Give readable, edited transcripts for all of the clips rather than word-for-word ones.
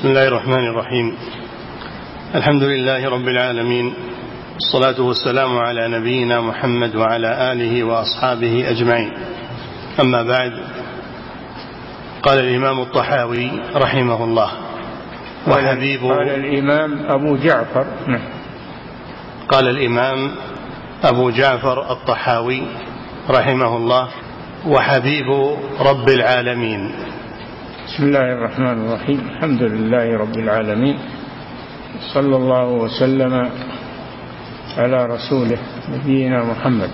بسم الله الرحمن الرحيم. الحمد لله رب العالمين، الصلاة والسلام على نبينا محمد وعلى آله وأصحابه أجمعين. أما بعد، قال الإمام الطحاوي رحمه الله وحبيبه. قال الإمام أبو جعفر قال الإمام أبو جعفر الطحاوي رحمه الله وحبيب رب العالمين. بسم الله الرحمن الرحيم. الحمد لله رب العالمين، صلى الله وسلم على رسوله نبينا محمد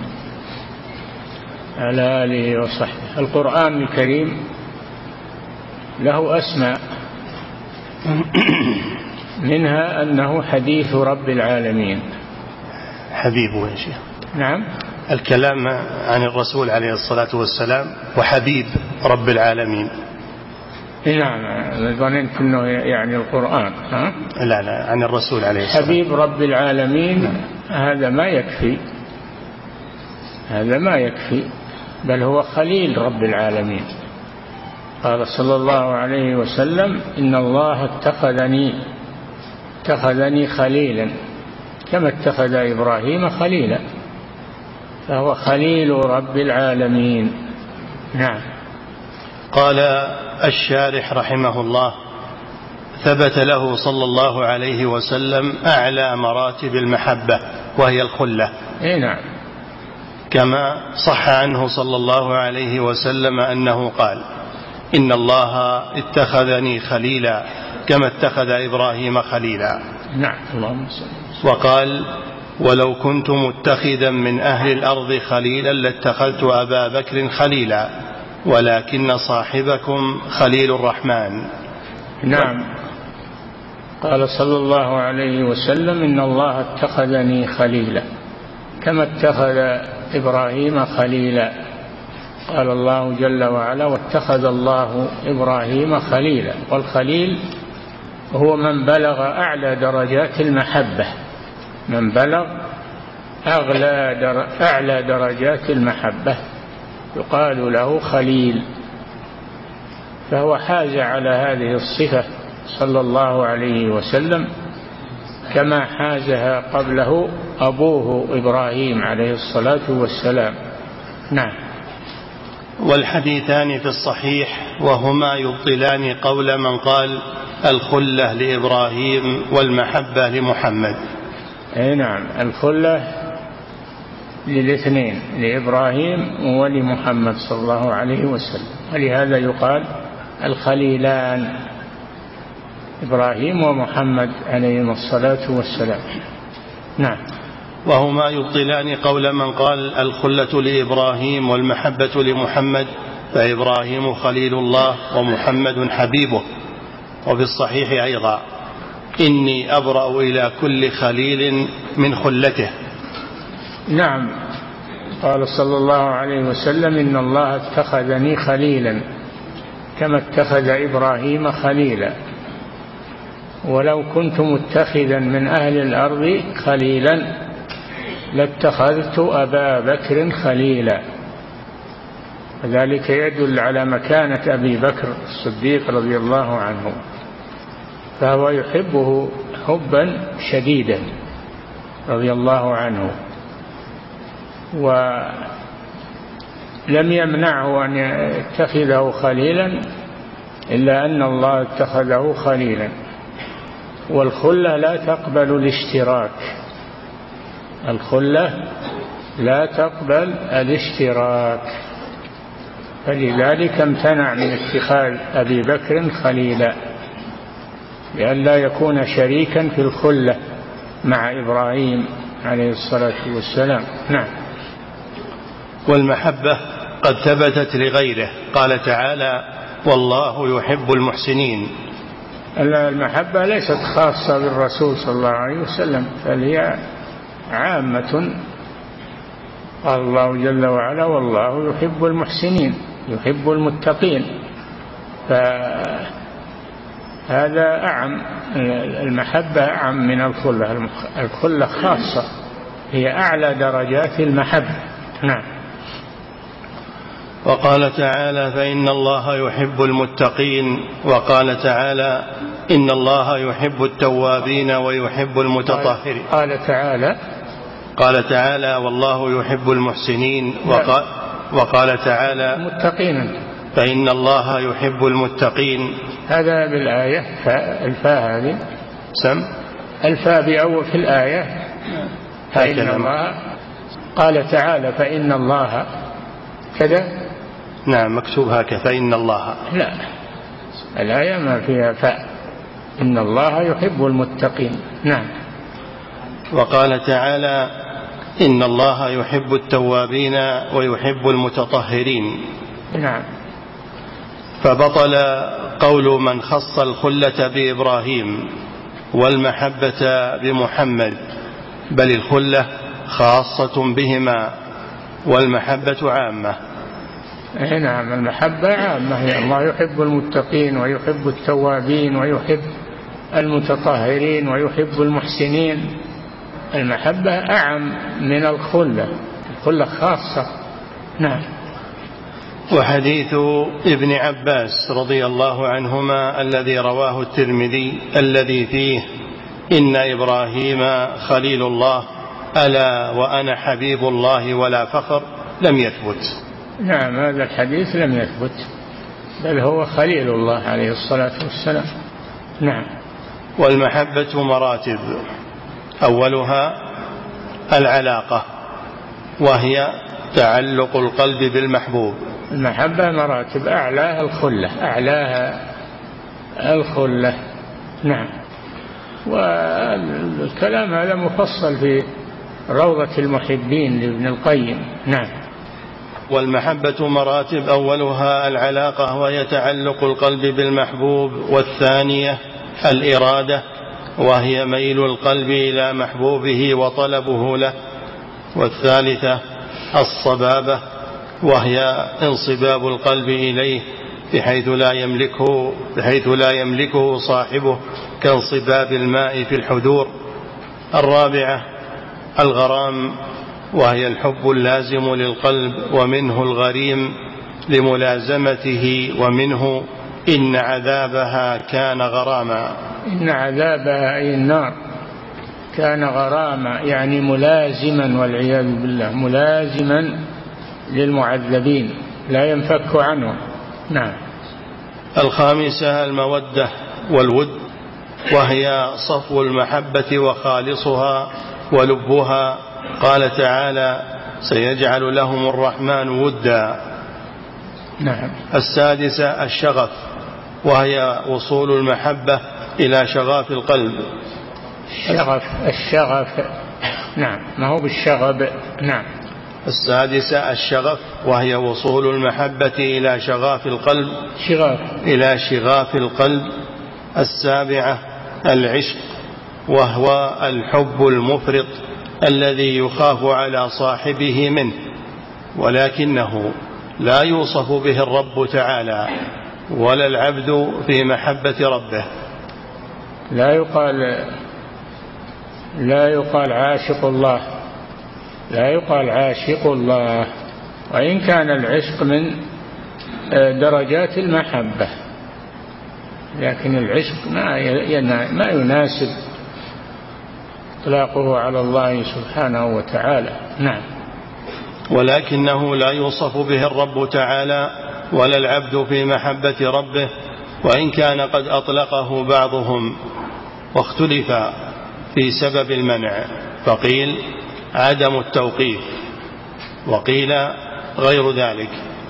على آله وصحبه. القرآن الكريم له أسماء، منها أنه حديث رب العالمين. حبيبه يا شيخ. نعم، الكلام عن الرسول عليه الصلاة والسلام وحبيب رب العالمين. نعم، ظننت أنه يعني القرآن. لا، عن الرسول عليه الصلاة والسلام. حبيب رب العالمين هذا ما يكفي، هذا ما يكفي، بل هو خليل رب العالمين. قال صلى الله عليه وسلم: إن الله اتخذني خليلا كما اتخذ إبراهيم خليلا، فهو خليل رب العالمين. نعم. قال الشارح رحمه الله: ثبت له صلى الله عليه وسلم أعلى مراتب المحبة وهي الخلة. نعم. كما صح عنه صلى الله عليه وسلم أنه قال: إن الله اتخذني خليلا كما اتخذ إبراهيم خليلا. نعم. اللهم صل وسلم. وقال: ولو كنت متخذا من أهل الأرض خليلا لاتخذت أبا بكر خليلا ولكن صاحبكم خليل الرحمن. نعم. قال صلى الله عليه وسلم: إن الله اتخذني خليلا كما اتخذ إبراهيم خليلا. قال الله جل وعلا: واتخذ الله إبراهيم خليلا. والخليل هو من بلغ أعلى درجات المحبة، من بلغ أعلى درجات المحبة يقال له خليل، فهو حاز على هذه الصفة صلى الله عليه وسلم كما حازها قبله أبوه إبراهيم عليه الصلاة والسلام. نعم. والحديثان في الصحيح وهما يبطلان قول من قال الخلة لإبراهيم والمحبة لمحمد. نعم، الخلة للاثنين، لإبراهيم ولمحمد صلى الله عليه وسلم، ولهذا يقال الخليلان، إبراهيم ومحمد عليهم الصلاة والسلام. نعم. وهما يبطلان قول من قال الخلة لإبراهيم والمحبة لمحمد، فإبراهيم خليل الله ومحمد حبيبه. وفي الصحيح أيضا: إني أبرأ إلى كل خليل من خلته. نعم. قال صلى الله عليه وسلم: إن الله اتخذني خليلا كما اتخذ إبراهيم خليلا، ولو كنت متخذا من أهل الأرض خليلا لاتخذت أبا بكر خليلا. وذلك يدل على مكانة أبي بكر الصديق رضي الله عنه، فهو يحبه حبا شديدا رضي الله عنه، ولم يمنعه أن يتخذه خليلا إلا أن الله اتخذه خليلا. والخلة لا تقبل الاشتراك، الخلة لا تقبل الاشتراك، فلذلك امتنع من اتخاذ أبي بكر خليلا لئلا يكون شريكا في الخلة مع إبراهيم عليه الصلاة والسلام. نعم. والمحبة قد ثبتت لغيره، قال تعالى: والله يحب المحسنين. المحبة ليست خاصة بالرسول صلى الله عليه وسلم، بل هي عامة. قال الله جل وعلا: والله يحب المحسنين، يحب المتقين، فهذا أعم، المحبة أعم من الخلة، الخلة خاصة، هي أعلى درجات المحبة. نعم. وقال تعالى فإن الله يحب المتقين. وقال تعالى إن الله يحب التوابين ويحب المتطهرين. قال تعالى والله يحب المحسنين. وقال تعالى المتقين فإن الله يحب المتقين. هذا بالآية الفاء هذه الفاء بأول في الآية فإن الله. قال تعالى فإن الله كذا. نعم مكتوب هكذا فإن الله. لا الآية ما فيها فاء. إن الله يحب المتقين. نعم. وقال تعالى إن الله يحب التوابين ويحب المتطهرين. نعم. فبطل قول من خص الخلة بإبراهيم والمحبة بمحمد، بل الخلة خاصة بهما والمحبة عامة. نعم المحبة عامة. الله يحب المتقين ويحب التوابين ويحب المتطهرين ويحب المحسنين. المحبة أعم من الخلة. الخلة خاصة. نعم. وحديث ابن عباس رضي الله عنهما الذي رواه الترمذي الذي فيه إن إبراهيم خليل الله ألا وأنا حبيب الله ولا فخر لم يثبت. نعم هذا الحديث لم يثبت، بل هو خليل الله عليه الصلاة والسلام. نعم. والمحبة مراتب، أولها العلاقة وهي تعلق القلب بالمحبوب. المحبة مراتب، أعلاها الخلة. نعم. والكلام هذا مفصل في روضة المحبين لابن القيم. نعم. والمحبة مراتب، أولها العلاقة وهي تعلق القلب بالمحبوب، والثانية الإرادة وهي ميل القلب إلى محبوبه وطلبه له، والثالثة الصبابة وهي انصباب القلب إليه بحيث لا يملكه صاحبه كانصباب الماء في الحدور. الرابعة الغرام وهي الحب اللازم للقلب، ومنه الغريم لملازمته، ومنه إن عذابها كان غراما. إن عذابها أي النار كان غراما، يعني ملازما والعياذ بالله، ملازما للمعذبين لا ينفك عنه. نعم. الخامسة المودة والود وهي صفو المحبة وخالصها ولبها. قال تعالى سيجعل لهم الرحمن ودا. نعم. السادسة الشغف وهي وصول المحبة إلى شغاف القلب. الشغف نعم، ما هو بالشغب. نعم. السادسة الشغف وهي وصول المحبة إلى شغاف القلب. إلى شغاف القلب. السابعة العشق وهو الحب المفرط الذي يخاف على صاحبه منه، ولكنه لا يوصف به الرب تعالى ولا العبد في محبة ربه. لا يقال عاشق الله، لا يقال عاشق الله، وإن كان العشق من درجات المحبة، لكن العشق ما يناسب إطلاقه على الله سبحانه وتعالى. نعم. ولكنه لا يوصف به الرب تعالى ولا العبد في محبة ربه، وإن كان قد أطلقه بعضهم واختلف في سبب المنع، فقيل عدم التوقيف، وقيل غير ذلك،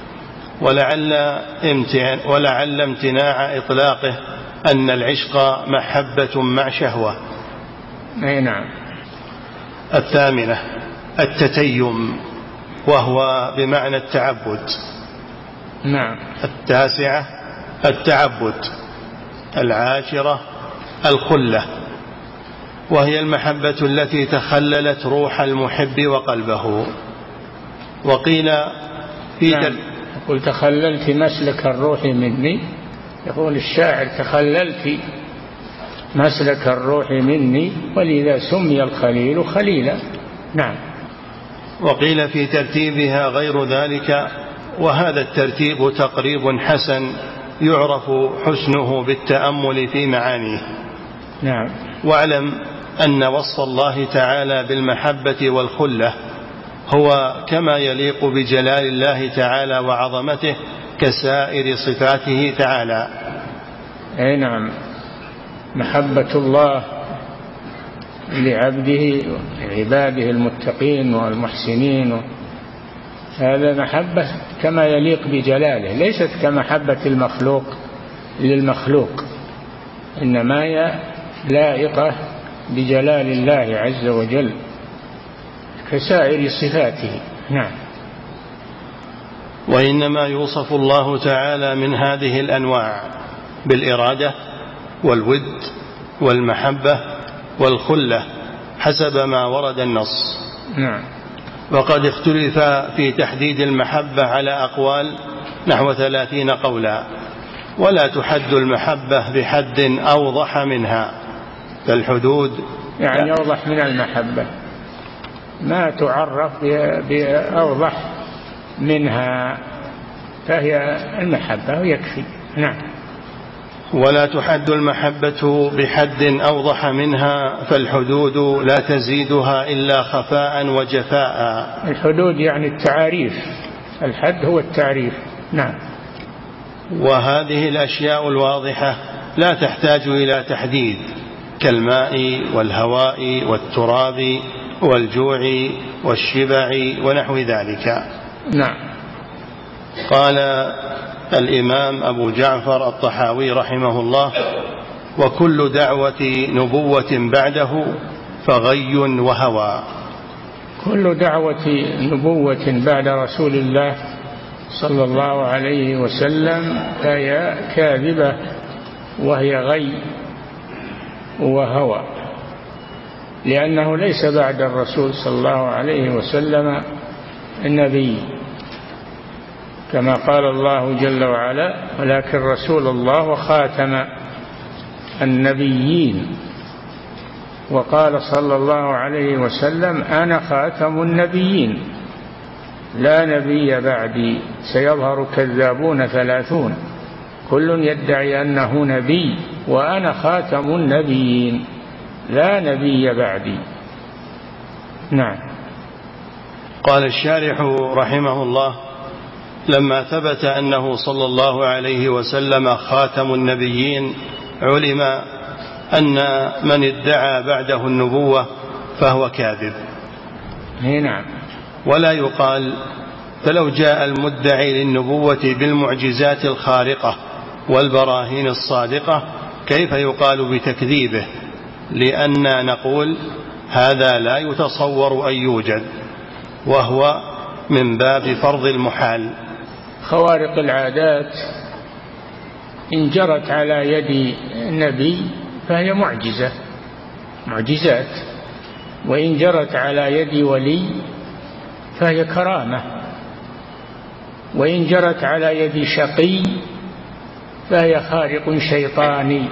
ولعل امتناع إطلاقه أن العشق محبة مع شهوة. نعم. الثامنة التتيم وهو بمعنى التعبد. نعم. التاسعة التعبد. العاشرة الخلة وهي المحبة التي تخللت روح المحب وقلبه. وقيل في يقول تخللت مسلك الروح مني، يقول الشاعر تخللت مسلك الروح مني ولذا سمي الخليل خليلا. نعم. وقيل في ترتيبها غير ذلك، وهذا الترتيب تقريب حسن يعرف حسنه بالتأمل في معانيه. نعم. واعلم أن وصف الله تعالى بالمحبة والخلة هو كما يليق بجلال الله تعالى وعظمته كسائر صفاته تعالى. أي نعم، محبة الله لعبده وعباده المتقين والمحسنين، هذا محبة كما يليق بجلاله، ليست كمحبة المخلوق للمخلوق، إنما هي لائقة بجلال الله عز وجل كسائر صفاته. نعم. وإنما يوصف الله تعالى من هذه الأنواع بالإرادة والود والمحبة والخلة حسب ما ورد النص. نعم. وقد اختلف في تحديد المحبة على أقوال نحو 30 قولا، ولا تحد المحبة بحد أوضح منها، فالحدود يعني أوضح من المحبة، ما تعرف بأوضح منها، فهي المحبة ويكفي. نعم. ولا تحد المحبة بحد أوضح منها، فالحدود لا تزيدها إلا خفاء وجفاء. الحدود يعني التعاريف، الحد هو التعريف. نعم. وهذه الأشياء الواضحة لا تحتاج إلى تحديد، كالماء والهواء والتراب والجوع والشبع ونحو ذلك. نعم. قال الإمام أبو جعفر الطحاوي رحمه الله: وكل دعوة نبوة بعده فغي وهوى. كل دعوة نبوة بعد رسول الله صلى الله عليه وسلم فهي كاذبة، وهي غي وهوى، لأنه ليس بعد الرسول صلى الله عليه وسلم النبي، كما قال الله جل وعلا: ولكن رسول الله وخاتم النبيين. وقال صلى الله عليه وسلم: أنا خاتم النبيين لا نبي بعدي سيظهر كذابون 30 كل يدعي أنه نبي وأنا خاتم النبيين لا نبي بعدي. نعم. قال الشارح رحمه الله: لما ثبت أنه صلى الله عليه وسلم خاتم النبيين علم أن من ادعى بعده النبوة فهو كاذب. نعم. ولا يقال فلو جاء المدعي للنبوة بالمعجزات الخارقة والبراهين الصادقة كيف يقال بتكذيبه، لأننا نقول هذا لا يتصور أن يوجد، وهو من باب فرض المحال. خوارق العادات إن جرت على يد النبي فهي معجزات، وإن جرت على يد ولي فهي كرامة، وإن جرت على يد شقي فهي خارق شيطاني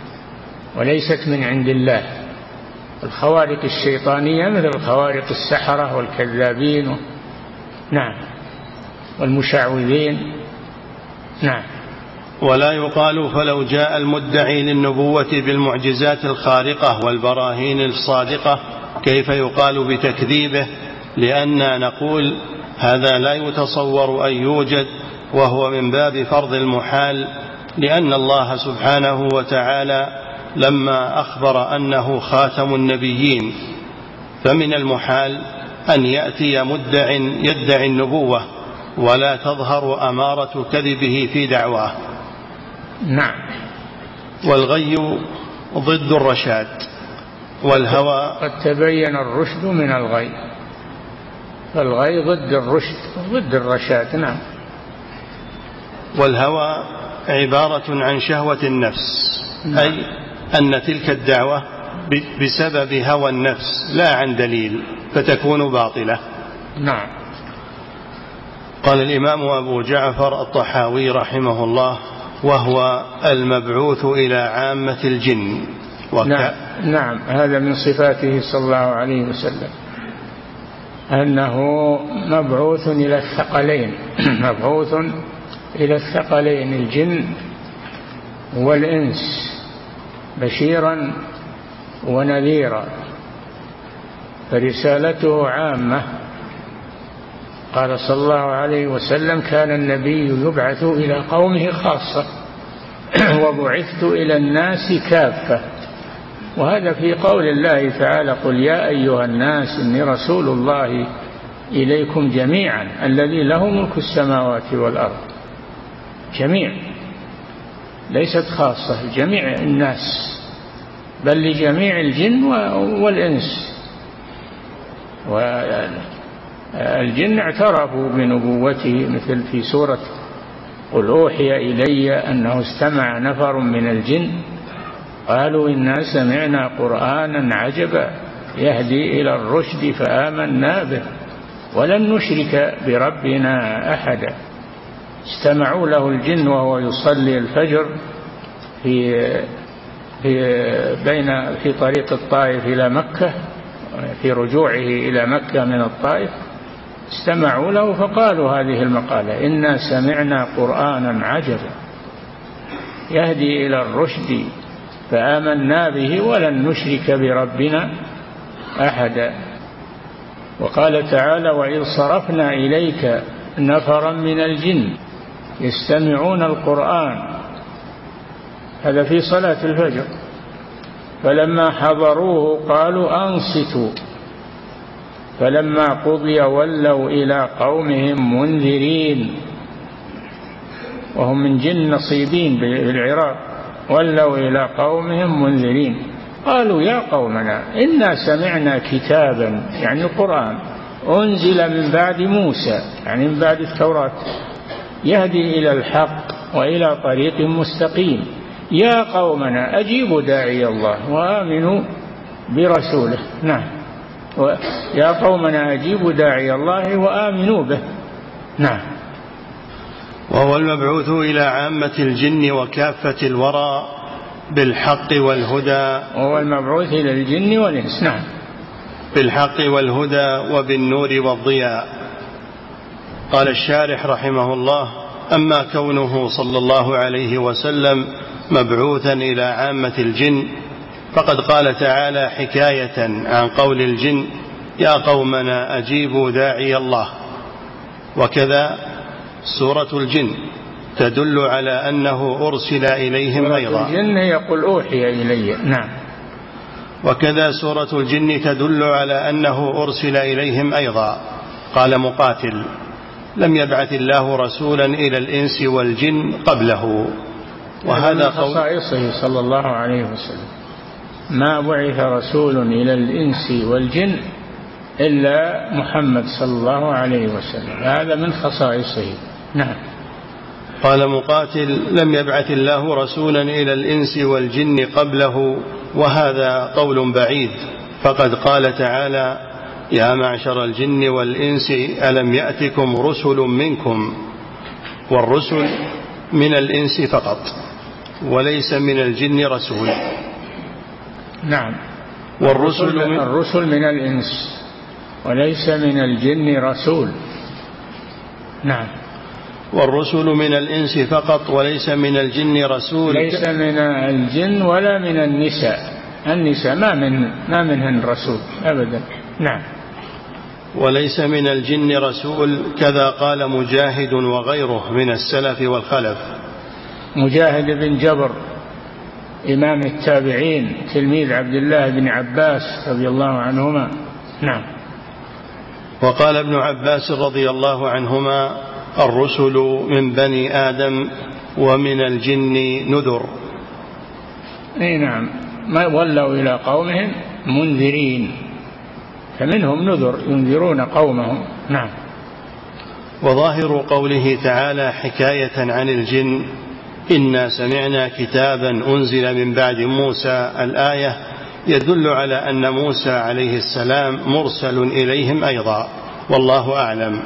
وليست من عند الله. الخوارق الشيطانية مثل خوارق السحرة والكذابين نعم والمشعوذين. نعم. ولا يقال فلو جاء المدعي للنبوة بالمعجزات الخارقة والبراهين الصادقة كيف يقال بتكذيبه، لأننا نقول هذا لا يتصور أن يوجد، وهو من باب فرض المحال، لأن الله سبحانه وتعالى لما أخبر أنه خاتم النبيين فمن المحال أن يأتي مدع يدعي النبوة ولا تظهر أمارة كذبه في دعواه. نعم. والغي ضد الرشاد، والهوى قد تبين الرشد من الغي، فالغي ضد الرشد ضد الرشاد. نعم. والهوى عبارة عن شهوة النفس. نعم. أي أن تلك الدعوة بسبب هوى النفس لا عن دليل فتكون باطلة. نعم. قال الإمام أبو جعفر الطحاوي رحمه الله: وهو المبعوث إلى عامة الجن. نعم. هذا من صفاته صلى الله عليه وسلم، أنه مبعوث إلى الثقلين مبعوث إلى الثقلين الجن والإنس بشيرا ونذيرا، فرسالته عامة. قال صلى الله عليه وسلم: كان النبي يبعث إلى قومه خاصة وبعثت إلى الناس كافة. وهذا في قول الله تعالى: قل يا أيها الناس إني رسول الله إليكم جميعا الذي له ملك السماوات والأرض. جميع، ليست خاصة، جميع الناس، بل لجميع الجن والإنس. والجن اعترفوا بنبوته، مثل في سورة قل أوحي إلي أنه استمع نفر من الجن قالوا إنا سمعنا قرآنا عجبا يهدي إلى الرشد فآمنا به ولن نشرك بربنا أحدا. استمعوا له الجن وهو يصلي الفجر في طريق الطائف إلى مكة، في رجوعه إلى مكة من الطائف، استمعوا له فقالوا هذه المقالة: إنا سمعنا قرآنا عجبا يهدي إلى الرشد فآمنا به ولن نشرك بربنا أحدا. وقال تعالى: وإذ صرفنا إليك نفرا من الجن يستمعون القرآن، هذا في صلاة الفجر، فلما حضروه قالوا أنصتوا فلما قضي ولوا إلى قومهم منذرين، وهم من جن نصيبين بالعراق، ولوا إلى قومهم منذرين قالوا يا قومنا إنا سمعنا كتابا، يعني القرآن، أنزل من بعد موسى، يعني من بعد التوراة، يهدي إلى الحق وإلى طريق مستقيم، يا قومنا أجيبوا داعي الله وآمنوا برسوله. نعم، يا قومنا أجيبوا داعي الله وآمنوا به. نعم. وهو المبعوث إلى عامة الجن وكافة الورى بالحق والهدى. وهو المبعوث إلى الجن والإنس. نعم. بالحق والهدى وبالنور والضياء. قال الشارح رحمه الله: أما كونه صلى الله عليه وسلم مبعوثا إلى عامة الجن فقد قال تعالى حكاية عن قول الجن: يا قومنا أجيبوا داعي الله. وكذا سورة الجن تدل على أنه أرسل إليهم أيضا. الجن يقول أوحي إلي. نعم. وكذا سورة الجن تدل على أنه أرسل إليهم أيضا. قال مقاتل: لم يبعث الله رسولا إلى الإنس والجن قبله. وهذا من خصائصه صلى الله عليه وسلم، ما بعث رسول إلى الإنس والجن إلا محمد صلى الله عليه وسلم، هذا من خصائصه. نعم. قال مقاتل: لم يبعث الله رسولا إلى الإنس والجن قبله، وهذا قول بعيد، فقد قال تعالى: يا معشر الجن والإنس ألم يأتكم رسل منكم. والرسل من الإنس فقط وليس من الجن رسول. نعم. الرسل من الإنس وليس من الجن رسول. نعم. والرسل من الإنس فقط وليس من الجن رسول. ليس من الجن ولا من النساء ما منهن رسول أبدا. نعم. وليس من الجن رسول، كذا قال مجاهد وغيره من السلف والخلف. مجاهد بن جبر إمام التابعين تلميذ عبد الله بن عباس رضي الله عنهما. نعم. وقال ابن عباس رضي الله عنهما: الرسل من بني آدم ومن الجن نذر. اي نعم، ما ولوا إلى قومهم منذرين، فمنهم نذر ينذرون قومهم. نعم. وظاهر قوله تعالى حكاية عن الجن: إنا سمعنا كتابا أنزل من بعد موسى، الآية يدل على أن موسى عليه السلام مرسل إليهم أيضا، والله أعلم.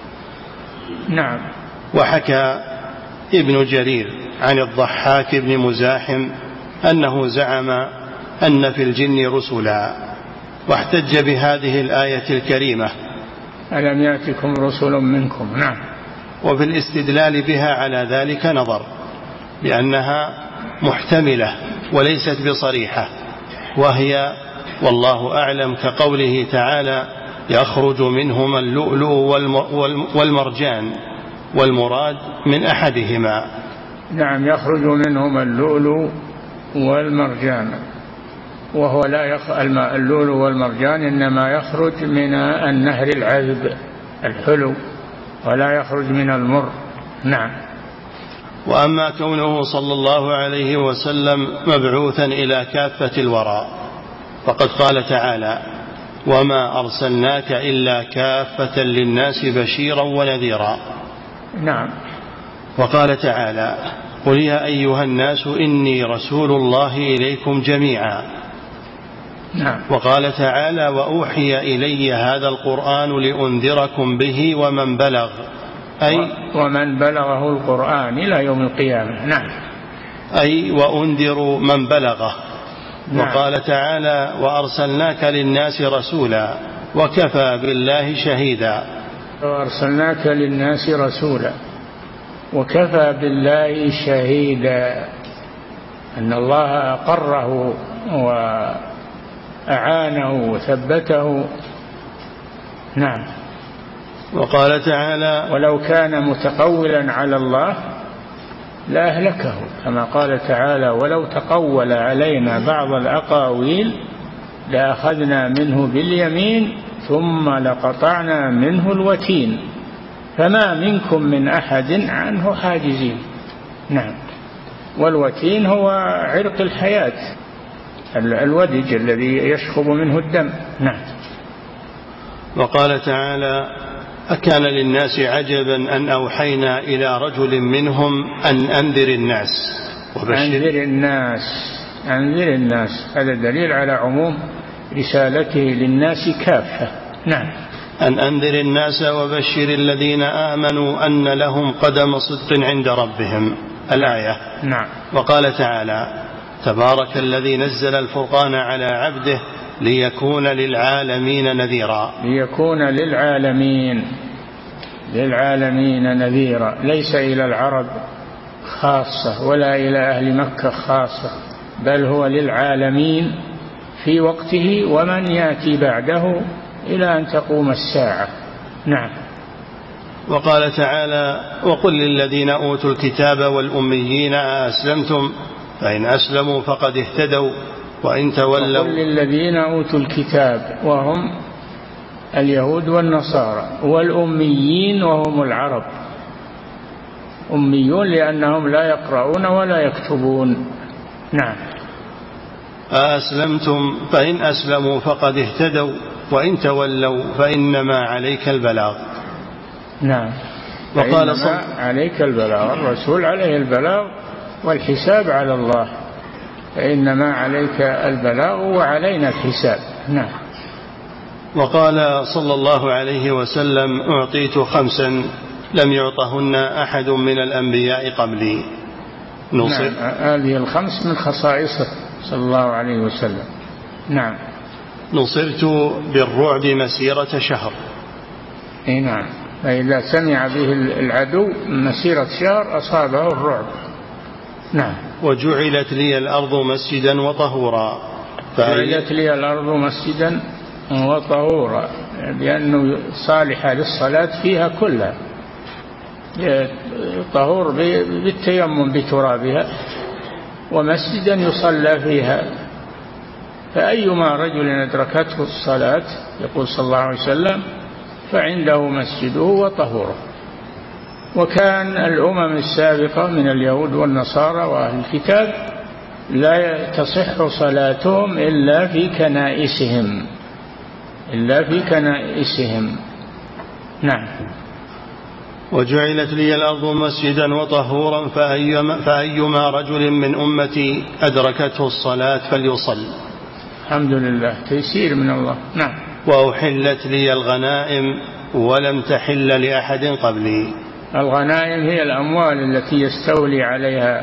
نعم. وحكى ابن جرير عن الضحاك بن مزاحم أنه زعم أن في الجن رسلا، واحتج بهذه الآية الكريمة ألم يأتكم رسل منكم. نعم. وفي الاستدلال بها على ذلك نظر، لأنها محتملة وليست بصريحة، وهي والله أعلم كقوله تعالى يخرج منهما اللؤلؤ والمرجان، والمراد من أحدهما. نعم، يخرج منهما اللؤلؤ والمرجان، وهو اللؤلؤ والمرجان إنما يخرج من النهر العذب الحلو ولا يخرج من المر. نعم. وأما كونه صلى الله عليه وسلم مبعوثا إلى كافة الورى فقد قال تعالى وما أرسلناك إلا كافة للناس بشيرا ونذيرا. نعم. وقال تعالى قل يا أيها الناس إني رسول الله إليكم جميعا. نعم. وقال تعالى وأوحي إلي هذا القرآن لأنذركم به ومن بلغ، أي ومن بلغه القرآن إلى يوم القيامة. نعم. أي وأنذر من بلغه. نعم. وقال تعالى وأرسلناك للناس رسولا وكفى بالله شهيدا. وأرسلناك للناس رسولا وكفى بالله شهيدا، أن الله أقره وأعانه وثبته. نعم. وقال تعالى ولو كان متقولا على الله لأهلكه، كما قال تعالى ولو تقول علينا بعض الأقاويل لأخذنا منه باليمين ثم لقطعنا منه الوتين فما منكم من أحد عنه حاجزين. نعم. والوتين هو عرق الحياة، الودج الذي يشخب منه الدم. نعم. وقال تعالى أكان للناس عجبا أن أوحينا إلى رجل منهم أن أنذر الناس أنذر الناس. هذا دليل على عموم رسالته للناس كافة. نعم. أن أنذر الناس وبشر الذين آمنوا أن لهم قدم صدق عند ربهم، الآية. نعم. وقال تعالى تبارك الذي نزل الفرقان على عبده ليكون للعالمين نذيرا. ليكون للعالمين نذيرا، ليس إلى العرب خاصة ولا إلى أهل مكة خاصة، بل هو للعالمين في وقته ومن يأتي بعده إلى أن تقوم الساعة. نعم. وقال تعالى وقل للذين أوتوا الكتاب والأميين أسلمتم فإن أسلموا فقد اهتدوا وإن تولوا. وقل للذين أوتوا الكتاب وهم اليهود والنصارى، والأميين وهم العرب، أميون لأنهم لا يقرؤون ولا يكتبون. نعم. أسلمتم فإن أسلموا فقد اهتدوا وإن تولوا فإنما عليك البلاغ. نعم. وقال عليك البلاغ، الرسول عليه البلاغ والحساب على الله، فإنما عليك البلاغ وعلينا الحساب. نعم. وقال صلى الله عليه وسلم أعطيت 5 لم يعطهن أحد من الأنبياء قبلي. نعم. هذه 5 من خصائصه صلى الله عليه وسلم. نعم. نصرت بالرعب مسيرة شهر. نعم. فإذا سمع به العدو مسيرة شهر أصابه الرعب. نعم. وجعلت لي الأرض مسجدا وطهورا. جعلت لي الأرض مسجدا وطهورا، لأنه صالحة للصلاة فيها كلها، طهور بالتيمم بترابها، ومسجدا يصلى فيها. فأيما رجل أدركته الصلاة يقول صلى الله عليه وسلم فعنده مسجده وطهوره. وكان الأمم السابقة من اليهود والنصارى وأهل الكتاب لا تصح صلاتهم إلا في كنائسهم. نعم. وجعلت لي الأرض مسجدا وطهورا فأيما رجل من أمتي أدركته الصلاة فليصل. الحمد لله، تيسير من الله. نعم. وأحلت لي الغنائم ولم تحل لأحد قبلي. الغنائم هي الأموال التي يستولي عليها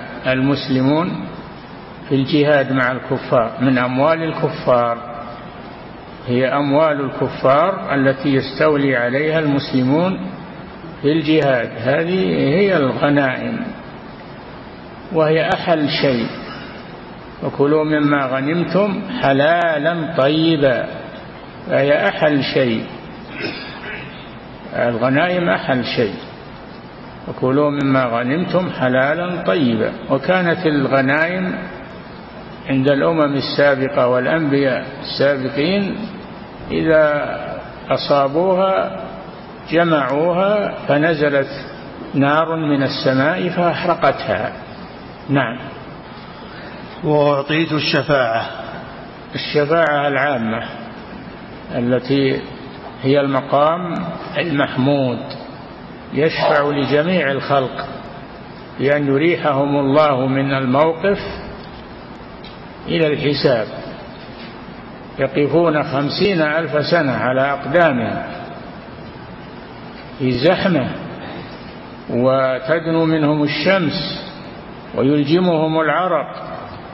المسلمون في الجهاد مع الكفار من أموال الكفار. هي أموال الكفار التي يستولي عليها المسلمون في الجهاد، هذه هي الغنائم، وهي أحل شيء. وكلوا مما غنمتم حلالا طيبا، فهي أحل شيء، الغنائم أحل شيء. وكلوا مما غنمتم حلالا طيبا. وكانت الغنائم عند الأمم السابقة والأنبياء السابقين إذا أصابوها جمعوها فنزلت نار من السماء فأحرقتها. نعم. وأعطيت الشفاعة. الشفاعة العامة التي هي المقام المحمود، يشفع لجميع الخلق بأن يريحهم الله من الموقف إلى الحساب. يقفون 50,000 سنة على أقدامهم في زحمة، وتدنو منهم الشمس ويلجمهم العرق،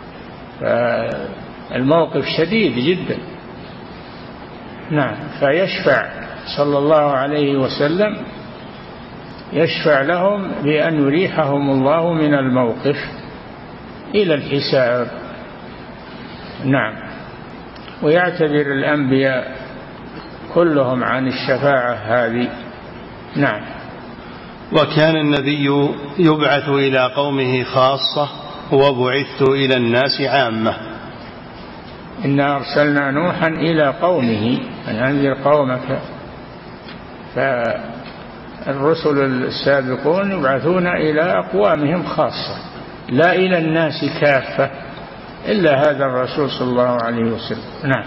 فالموقف شديد جدا. نعم. فيشفع صلى الله عليه وسلم، يشفع لهم بأن يريحهم الله من الموقف إلى الحساب. نعم. ويعتذر الأنبياء كلهم عن الشفاعة هذه. نعم. وكان النبي يبعث إلى قومه خاصة وبعثت إلى الناس عامة. إنا أرسلنا نوحا إلى قومه أن أنذر قومك. فالرسل السابقون يبعثون إلى أقوامهم خاصة، لا إلى الناس كافة إلا هذا الرسول صلى الله عليه وسلم. نعم.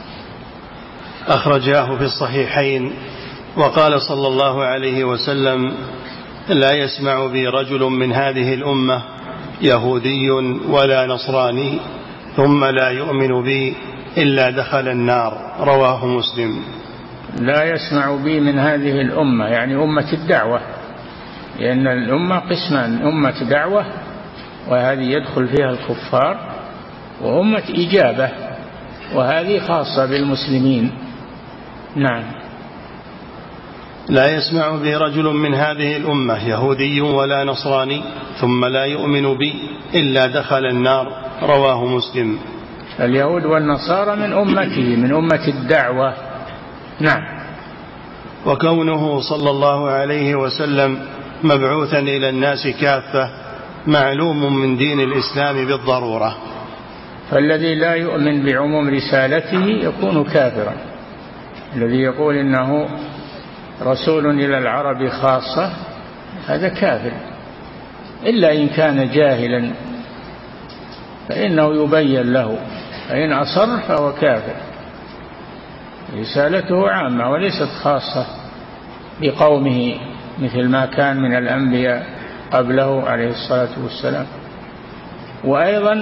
أخرجاه في الصحيحين. وقال صلى الله عليه وسلم: لا يسمع بي رجل من هذه الأمة يهودي ولا نصراني ثم لا يؤمن بي إلا دخل النار. رواه مسلم. لا يسمع بي من هذه الأمة يعني أمة الدعوة، لأن الأمة قسمان: أمة دعوة وهذه يدخل فيها الكفار، وأمة إجابة وهذه خاصة بالمسلمين. نعم. لا يسمع بي رجل من هذه الأمة يهودي ولا نصراني ثم لا يؤمن بي إلا دخل النار. رواه مسلم. اليهود والنصارى من أمته، من أمة الدعوة. نعم. وكونه صلى الله عليه وسلم مبعوثا إلى الناس كافة معلوم من دين الإسلام بالضرورة. فالذي لا يؤمن بعموم رسالته يكون كافرا. الذي يقول إنه رسول إلى العرب خاصة هذا كافر، إلا إن كان جاهلا فإنه يبين له، فإن أصر فهو كافر. رسالته عامة وليست خاصة بقومه مثل ما كان من الأنبياء قبله عليه الصلاة والسلام. وأيضا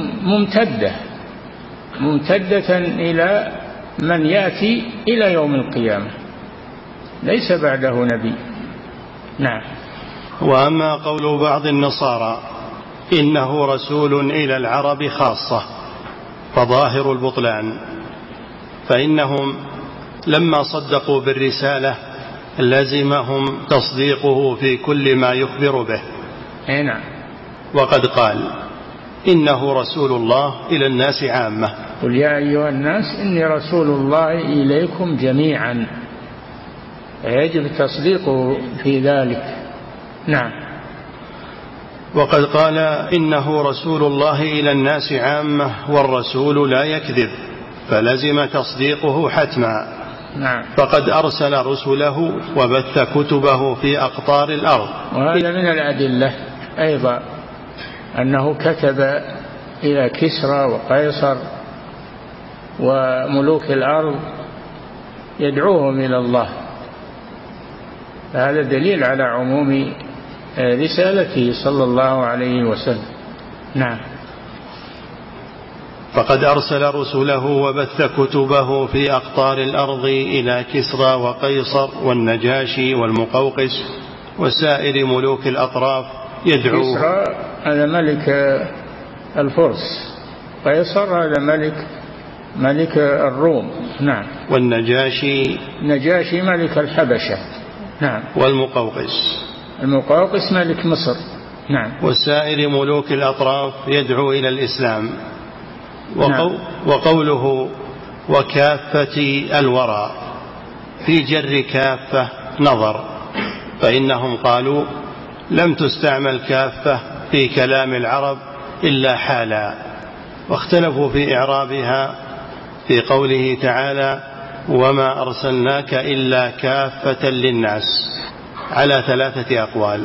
ممتدة إلى من يأتي إلى يوم القيامة، ليس بعده نبي. نعم. وأما قول بعض النصارى إنه رسول إلى العرب خاصة فظاهر البطلان، فإنهم لما صدقوا بالرسالة لزمهم تصديقه في كل ما يخبر به. نعم. وقد قال: إنه رسول الله إلى الناس عامة. قل يا أيها الناس إني رسول الله إليكم جميعا، يجب تصديقه في ذلك. نعم. وقد قال: إنه رسول الله إلى الناس عامة والرسول لا يكذب، فلزم تصديقه حتما. نعم. فقد أرسل رسله وبث كتبه في أقطار الأرض. وهذا من الأدلة أيضا أنه كتب إلى كسرى وقيصر وملوك الأرض يدعوهم إلى الله، فهذا دليل على عموم رسالته صلى الله عليه وسلم. نعم. فقد أرسل رسله وبث كتبه في أقطار الأرض إلى كسرى وقيصر والنجاشي والمقوقس وسائر ملوك الأطراف يدعوه. كسرى هذا ملك الفرس، قيصر هذا ملك ملك الروم. نعم. والنجاشي ملك الحبشة. نعم. والمقوقس ملك مصر. نعم. وسائر ملوك الأطراف يدعو إلى الإسلام. وقوله وكافة الورى في جر كافة نظر، فإنهم قالوا لم تستعمل كافة في كلام العرب إلا حالا، واختلفوا في إعرابها في قوله تعالى وما أرسلناك إلا كافة للناس على 3 أقوال.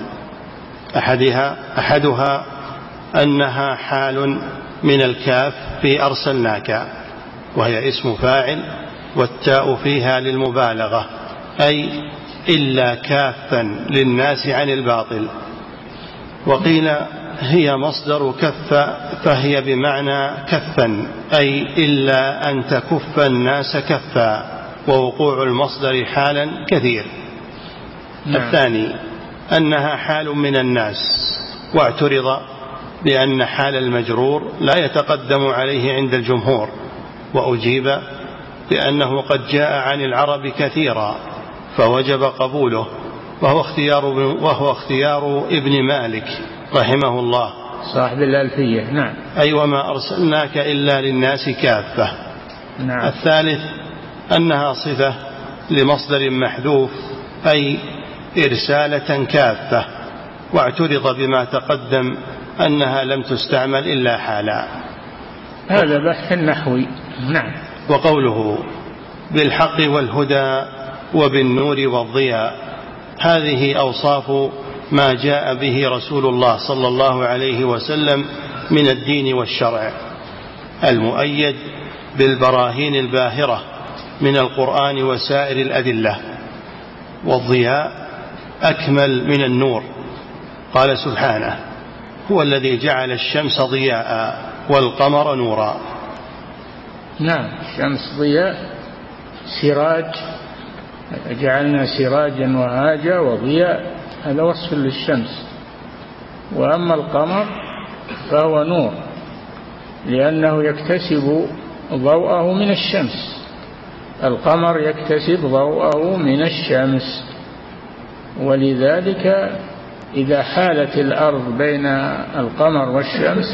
أحدها أنها حال من الكاف في أرسلناك، وهي اسم فاعل والتاء فيها للمبالغة، أي إلا كافا للناس عن الباطل. وقيل هي مصدر كف، فهي بمعنى كفا، أي إلا أن تكف الناس كفا، ووقوع المصدر حالا كثير. الثاني أنها حال من الناس، واعترض بأن حال المجرور لا يتقدم عليه عند الجمهور، وأجيب بأنه قد جاء عن العرب كثيرا فوجب قبوله، وهو اختيار ابن مالك رحمه الله صاحب الألفية. نعم. أي وما أرسلناك إلا للناس كافة. نعم. الثالث أنها صفة لمصدر محذوف، أي إرسالة كافة، واعترض بما تقدم أنها لم تستعمل إلا حالا. هذا بحث نحوي. نعم. وقوله بالحق والهدى وبالنور والضياء، هذه أوصاف ما جاء به رسول الله صلى الله عليه وسلم من الدين والشرع، المؤيد بالبراهين الباهرة من القرآن وسائر الأدلة. والضياء أكمل من النور، قال سبحانه هو الذي جعل الشمس ضياء والقمر نورا. نعم. الشمس ضياء، سراج، جعلنا سراجا وهاجا وضياء، هذا وصف للشمس. وأما القمر فهو نور، لأنه يكتسب ضوءه من الشمس. القمر يكتسب ضوءه من الشمس، ولذلك إذا حالت الأرض بين القمر والشمس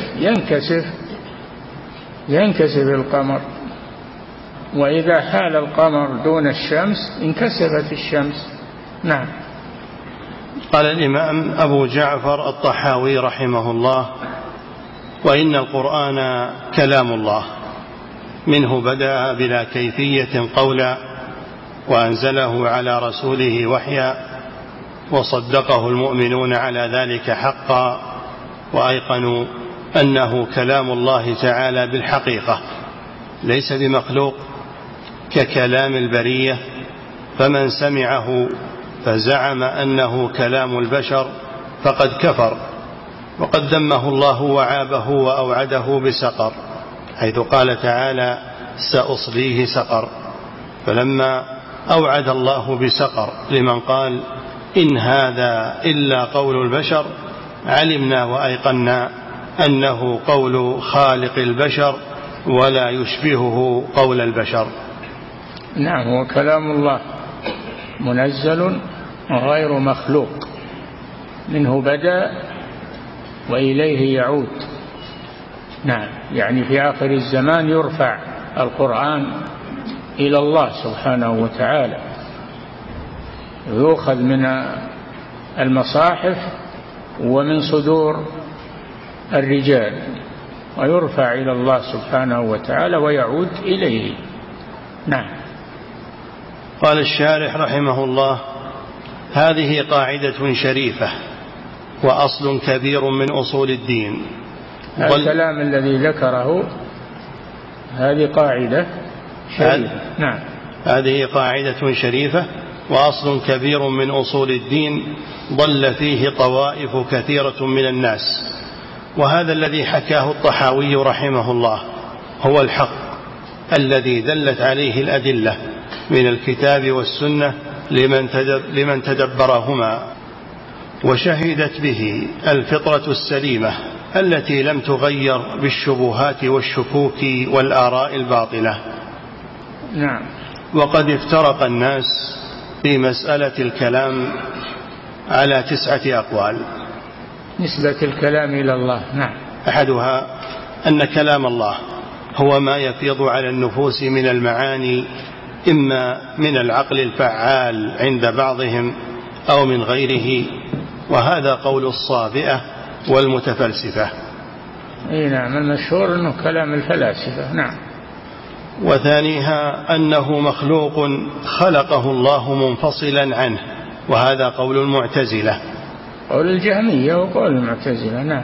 ينكسف القمر، وإذا حال القمر دون الشمس انكسفت الشمس. نعم. قال الإمام أبو جعفر الطحاوي رحمه الله وإن القرآن كلام الله، منه بدأ بلا كيفية قولا، وأنزله على رسوله وحيا، وصدقه المؤمنون على ذلك حقا، وأيقنوا أنه كلام الله تعالى بالحقيقة ليس بمخلوق ككلام البرية. فمن سمعه فزعم أنه كلام البشر فقد كفر، وقد ذمه الله وعابه وأوعده بسقر، حيث قال تعالى سأصليه سقر. فلما أوعد الله بسقر لمن قال إن هذا إلا قول البشر، علمنا وأيقنا أنه قول خالق البشر ولا يشبهه قول البشر. نعم. هو كلام الله منزل غير مخلوق، منه بدأ وإليه يعود. نعم. يعني في آخر الزمان يرفع القرآن إلى الله سبحانه وتعالى، يؤخذ من المصاحف ومن صدور الرجال ويرفع إلى الله سبحانه وتعالى ويعود إليه. نعم. قال الشارح رحمه الله هذه قاعدة شريفة وأصل كبير من أصول الدين. الكلام الذي ذكره هذه قاعدة شريفة. نعم. هذه قاعدة شريفة وأصل كبير من أصول الدين ضل فيه طوائف كثيرة من الناس، وهذا الذي حكاه الطحاوي رحمه الله هو الحق الذي دلت عليه الأدلة من الكتاب والسنة لمن تدبرهما، وشهدت به الفطرة السليمة التي لم تغير بالشبهات والشكوك والآراء الباطلة. نعم. وقد افترق الناس في مسألة الكلام على 9 أقوال. نسبة الكلام إلى الله. نعم. أحدها أن كلام الله هو ما يفيض على النفوس من المعاني، إما من العقل الفعال عند بعضهم أو من غيره، وهذا قول الصابئة والمتفلسفة. نعم، المشهور أنه كلام الفلاسفة. نعم. وثانيها أنه مخلوق خلقه الله منفصلا عنه، وهذا قول المعتزلة. قول الجهمية وقول المعتزلة. نعم.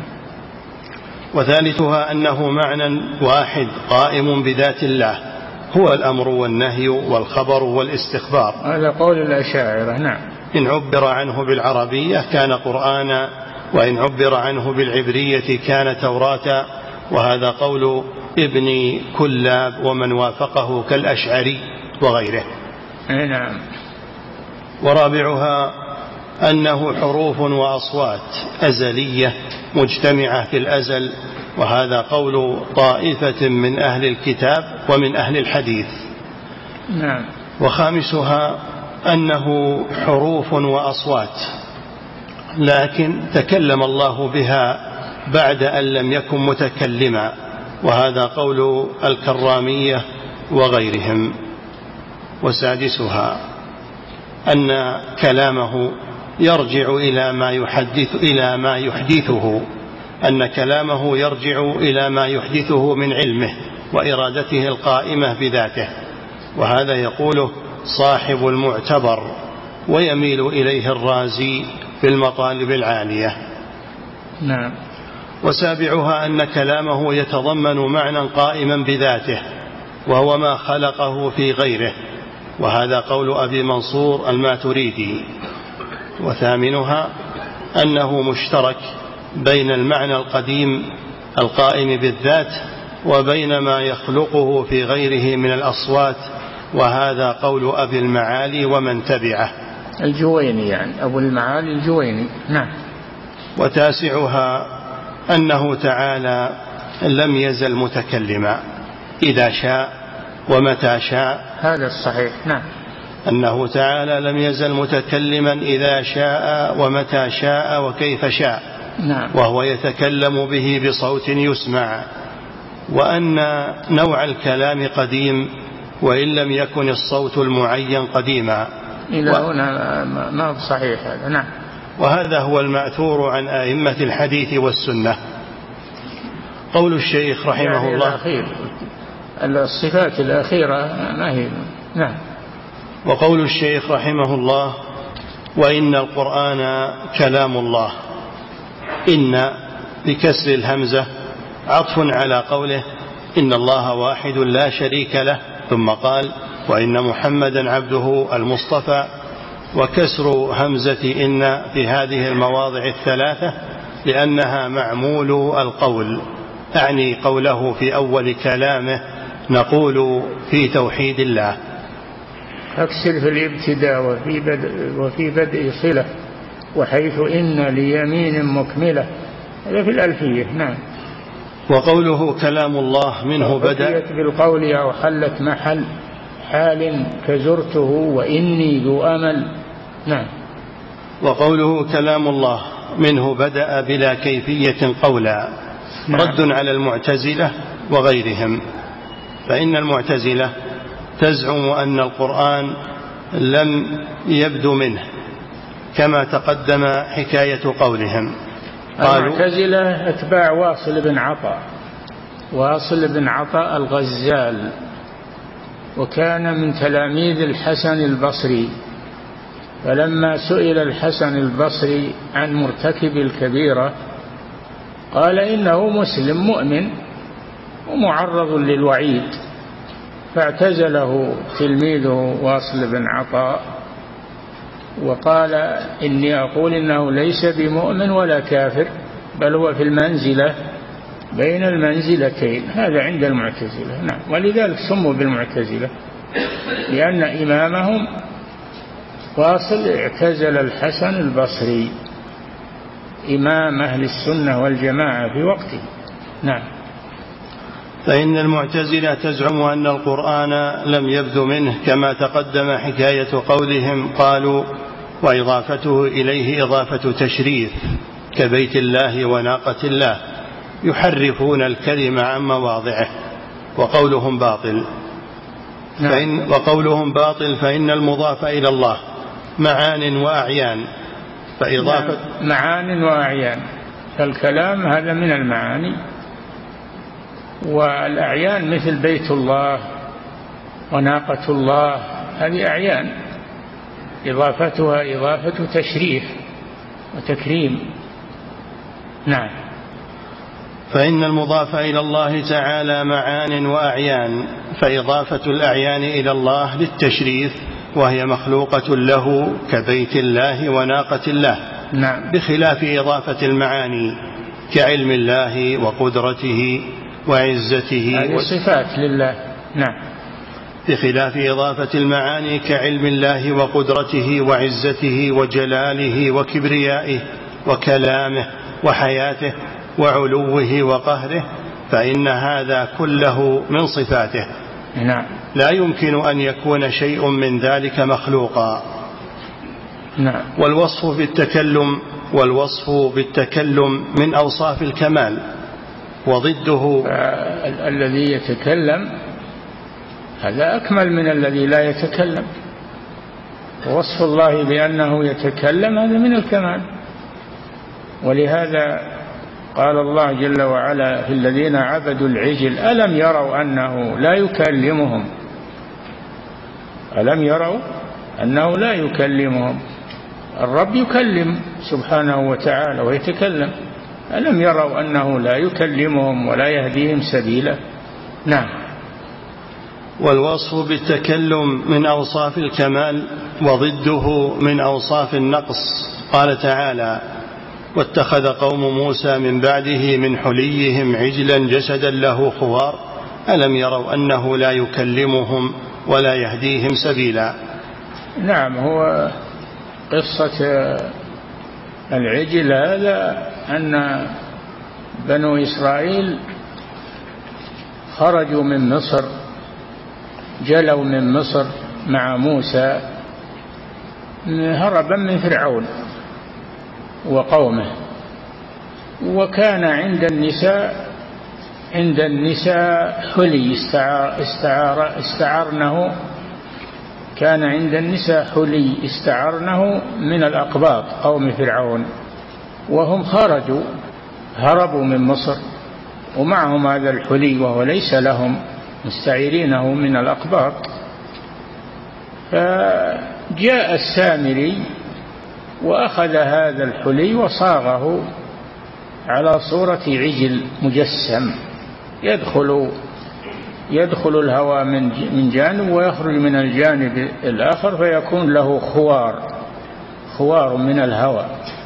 وثالثها أنه معنى واحد قائم بذات الله، هو الأمر والنهي والخبر والاستخبار. هذا قول الأشاعرة. نعم. إن عبر عنه بالعربية كان قرآنا، وإن عبر عنه بالعبرية كان توراة، وهذا قول ابن كلاب ومن وافقه كالأشعري وغيره. نعم. ورابعها أنه حروف وأصوات أزلية مجتمعة في الأزل، وهذا قول طائفة من أهل الكتاب ومن أهل الحديث. نعم. وخامسها أنه حروف وأصوات لكن تكلم الله بها بعد أن لم يكن متكلما، وهذا قول الكرامية وغيرهم. وسادسها أن كلامه يرجع إلى ما يحدثه، أن كلامه يرجع إلى ما يحدثه من علمه وإرادته القائمة بذاته، وهذا يقوله صاحب المعتبر ويميل إليه الرازي في المطالب العالية. نعم. وسابعها أن كلامه يتضمن معنى قائما بذاته، وهو ما خلقه في غيره، وهذا قول أبي منصور الماتريدي. وثامنها أنه مشترك بين المعنى القديم القائم بالذات وبين ما يخلقه في غيره من الأصوات، وهذا قول أبي المعالي ومن تبعه. الجويني، يعني أبو المعالي الجويني. نعم. وتاسعها أنه تعالى لم يزل متكلما إذا شاء ومتى شاء. هذا الصحيح. نعم. أنه تعالى لم يزل متكلما إذا شاء ومتى شاء وكيف شاء. نعم. وهو يتكلم به بصوت يسمع. وأن نوع الكلام قديم وإن لم يكن الصوت المعين قديما. إلى هنا ما صحيح هذا. نعم. وهذا هو المأثور عن أئمة الحديث والسنة. قول الشيخ رحمه يعني الله الصفات الأخيرة ما هي. نعم. وقول الشيخ رحمه الله وإن القرآن كلام الله، إن بكسر الهمزة عطف على قوله إن الله واحد لا شريك له، ثم قال وإن محمدا عبده المصطفى. وكسر همزة إن في هذه المواضع الثلاثة لأنها معمول القول، أعني قوله في أول كلامه نقول في توحيد الله. أكسر في الابتداء وفي بدء صلة، وحيث إن ليمين مكملة، هذا في الألفية. نعم. وقوله كلام الله منه بدأ بالقول أو حلت محل حال كزرته وإني ذو أمل. نعم. وقوله كلام الله منه بدأ بلا كيفية قولا. نعم. رد على المعتزلة وغيرهم، فإن المعتزلة تزعم أن القرآن لم يبدو منه كما تقدم حكاية قولهم. المعتزلة أتباع واصل بن عطاء الغزال، وكان من تلاميذ الحسن البصري، فلما سئل الحسن البصري عن مرتكب الكبيرة قال إنه مسلم مؤمن ومعرض للوعيد، فاعتزله تلميذه واصل بن عطاء وقال إني أقول إنه ليس بمؤمن ولا كافر، بل هو في المنزلة بين المنزلتين. هذا عند المعتزلة. نعم. ولذلك سموا بالمعتزلة، لأن إمامهم واصل اعتزل الحسن البصري. إمام أهل السنة والجماعة في وقته. نعم. فإن المعتزلة تزعم أن القرآن لم يبذ منه، كما تقدم حكاية قولهم قالوا وإضافته إليه إضافة تشريف كبيت الله وناقة الله، يحرفون الكلم عن مواضعه، وقولهم باطل. فإن المضاف إلى الله معان وأعيان، فإضافة معان وأعيان، فالكلام هذا من المعاني، والأعيان مثل بيت الله وناقة الله هذه أعيان، إضافتها إضافة تشريف وتكريم. نعم. فإن المضاف إلى الله تعالى معان وأعيان، فإضافة الأعيان إلى الله للتشريف، وهي مخلوقة له كبيت الله وناقة الله. نعم. بخلاف إضافة المعاني كعلم الله وقدرته وعزته، هذه صفات لله. نعم. بخلاف إضافة المعاني كعلم الله وقدرته وعزته وجلاله وكبريائه وكلامه وحياته وعلوه وقهره، فإن هذا كله من صفاته. نعم. لا يمكن أن يكون شيء من ذلك مخلوقا. نعم. والوصف بالتكلم من أوصاف الكمال، وضده الذي يتكلم هذا أكمل من الذي لا يتكلم، ووصف الله بأنه يتكلم هذا من الكمال. ولهذا قال الله جل وعلا في الذين عبدوا العجل ألم يروا أنه لا يكلمهم، ألم يروا أنه لا يكلمهم. الرب يكلم سبحانه وتعالى ويتكلم، ألم يروا أنه لا يكلمهم ولا يهديهم سبيلا. نعم. والوصف بالتكلم من أوصاف الكمال، وضده من أوصاف النقص. قال تعالى واتخذ قوم موسى من بعده من حليهم عجلا جسدا له خوار ألم يروا أنه لا يكلمهم ولا يهديهم سبيلا. نعم. هو قصة العجل هذا أن بنو إسرائيل خرجوا من مصر، جلوا من مصر مع موسى هربا من فرعون وقومه، وكان عند النساء حلي استعرنه، كان عند النساء حلي استعرنه من الأقباط قوم فرعون، وهم هربوا من مصر ومعهم هذا الحلي وهو ليس لهم، مستعيرينه من الأقباط. فجاء السامري وأخذ هذا الحلي وصاغه على صورة عجل مجسم، يدخل الهواء من جانب ويخرج من الجانب الآخر، فيكون له خوار من الهواء.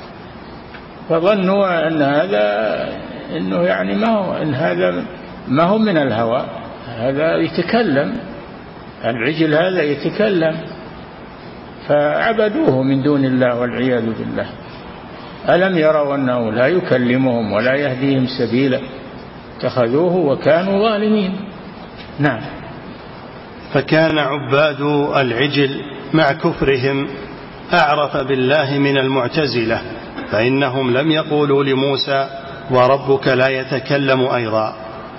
فظنوا أن إنه يعني هذا ما هو من الهواء، هذا يتكلم، العجل هذا يتكلم، فعبدوه من دون الله والعياذ بالله. ألم يروا أنه لا يكلمهم ولا يهديهم سبيلا، اتخذوه وكانوا ظالمين. نعم. فكان عباد العجل مع كفرهم أعرف بالله من المعتزلة، فإنهم لم يقولوا لموسى وربك لا يتكلم أيضا.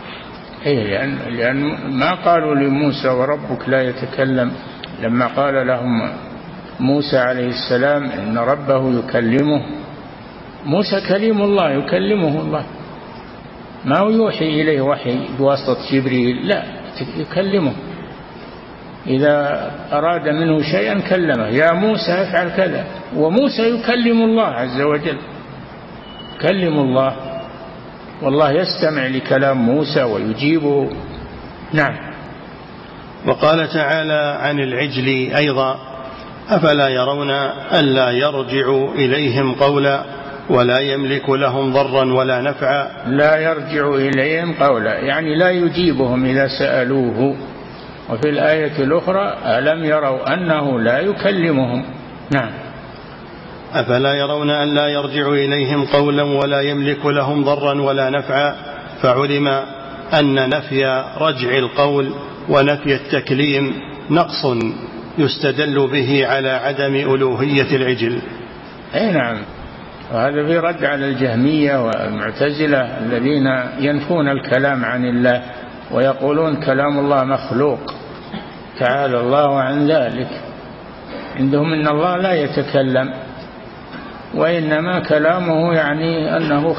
لأن ما قالوا لموسى وربك لا يتكلم لما قال لهم موسى عليه السلام إن ربه يكلمه. موسى كليم الله، يكلمه الله، ما هو يوحي إليه وحي بواسطة جبريل، لا، يكلمه إذا أراد منه شيئا كلمه، يا موسى افعل كذا، وموسى يكلم الله عز وجل، يكلم الله، والله يستمع لكلام موسى ويجيبه. نعم. وقال تعالى عن العجل أيضا أفلا يرون ألا يرجع إليهم قولا ولا يملك لهم ضرا ولا نفعا. لا يرجع إليهم قولا يعني لا يجيبهم إذا سألوه. وفي الآية الأخرى ألم يروا أنه لا يكلمهم. نعم. أفلا يرون أن لا يرجع إليهم قولا ولا يملك لهم ضرا ولا نفعا؟ فعلم أن نفي رجع القول ونفي التكليم نقص يستدل به على عدم ألوهية العجل. أي نعم، وهذا في رد على الجهمية والمعتزلة الذين ينفون الكلام عن الله ويقولون كلام الله مخلوق، تعالى الله عن ذلك. عندهم إن الله لا يتكلم، وإنما كلامه يعني أنه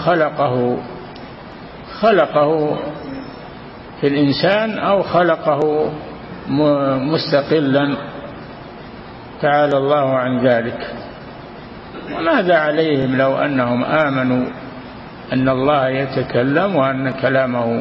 خلقه في الإنسان أو خلقه مستقلا، تعالى الله عن ذلك. وماذا عليهم لو أنهم آمنوا أن الله يتكلم وأن كلامه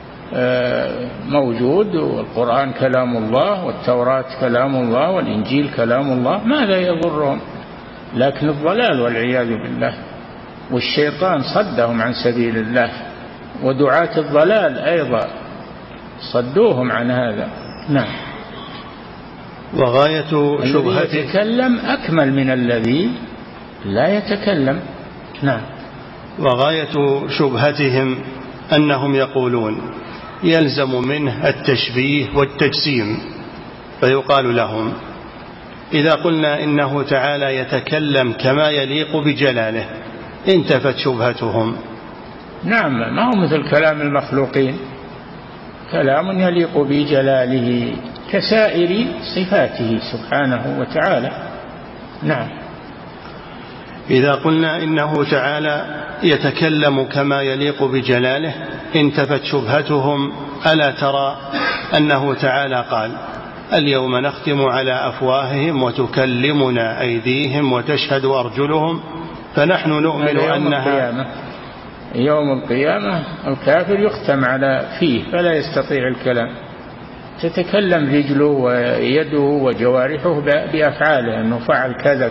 موجود، والقرآن كلام الله والتوراة كلام الله والإنجيل كلام الله، ماذا يضرهم؟ لكن الضلال والعياذ بالله، والشيطان صدهم عن سبيل الله، ودعاة الضلال أيضا صدوهم عن هذا. نعم. وغاية شبهته الذي يتكلم أكمل من الذي لا يتكلم. نعم. وغاية شبهتهم أنهم يقولون يلزم منه التشبيه والتجسيم، فيقال لهم إذا قلنا إنه تعالى يتكلم كما يليق بجلاله انتفت شبهتهم. نعم، ما هو مثل كلام المخلوقين، كلام يليق بجلاله كسائر صفاته سبحانه وتعالى. نعم. إذا قلنا إنه تعالى يتكلم كما يليق بجلاله انتفت شبهتهم. ألا ترى أنه تعالى قال اليوم نختم على أفواههم وتكلمنا أيديهم وتشهد أرجلهم فنحن نؤمن أنها يوم القيامة الكافر يختم على فيه فلا يستطيع الكلام، تتكلم رجله ويده وجوارحه بأفعاله أنه فعل كذا،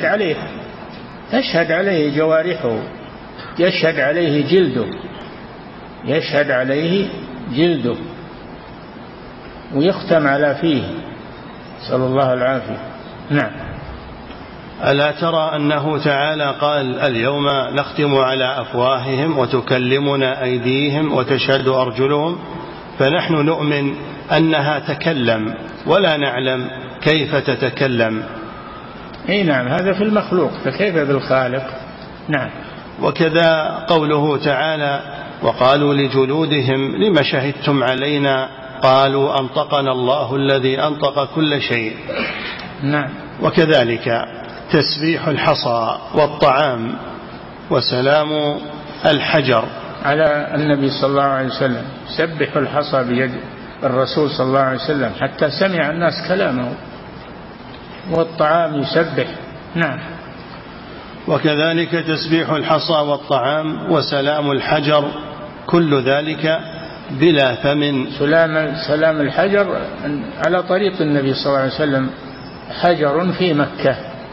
تشهد عليه جوارحه، يشهد عليه جلده ويختم على فيه، صلى الله العافية. نعم. ألا ترى أنه تعالى قال اليوم نختم على أفواههم وتكلمنا أيديهم وتشهد أرجلهم فنحن نؤمن أنها تكلم ولا نعلم كيف تتكلم. أي نعم، هذا في المخلوق، فكيف بالخالق؟ نعم. وكذا قوله تعالى وقالوا لجلودهم لم شهدتم علينا قالوا أنطقنا الله الذي أنطق كل شيء. نعم. وكذلك تسبيح الحصى والطعام وسلام الحجر على النبي صلى الله عليه وسلم، سبح الحصى بيد الرسول صلى الله عليه وسلم حتى سمع الناس كلامه، والطعام يسبح. نعم. وكذلك تسبيح الحصى والطعام وسلام الحجر كل ذلك بلا ثمن. سلام الحجر على طريق النبي صلى الله عليه وسلم، حجر في مكة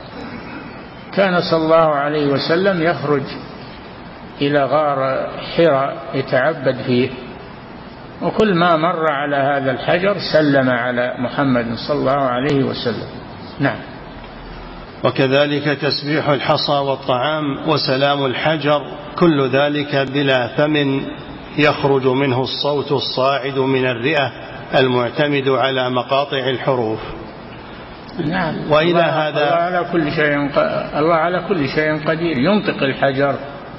كان صلى الله عليه وسلم يخرج إلى غار حراء يتعبد فيه، وكل ما مر على هذا الحجر سلم على محمد صلى الله عليه وسلم. نعم. وكذلك تسبيح الحصى والطعام وسلام الحجر كل ذلك بلا ثمن يخرج منه الصوت الصاعد من الرئة المعتمد على مقاطع الحروف. نعم. وإلى هذا الله على كل شيء قدير، ينطق الحجر،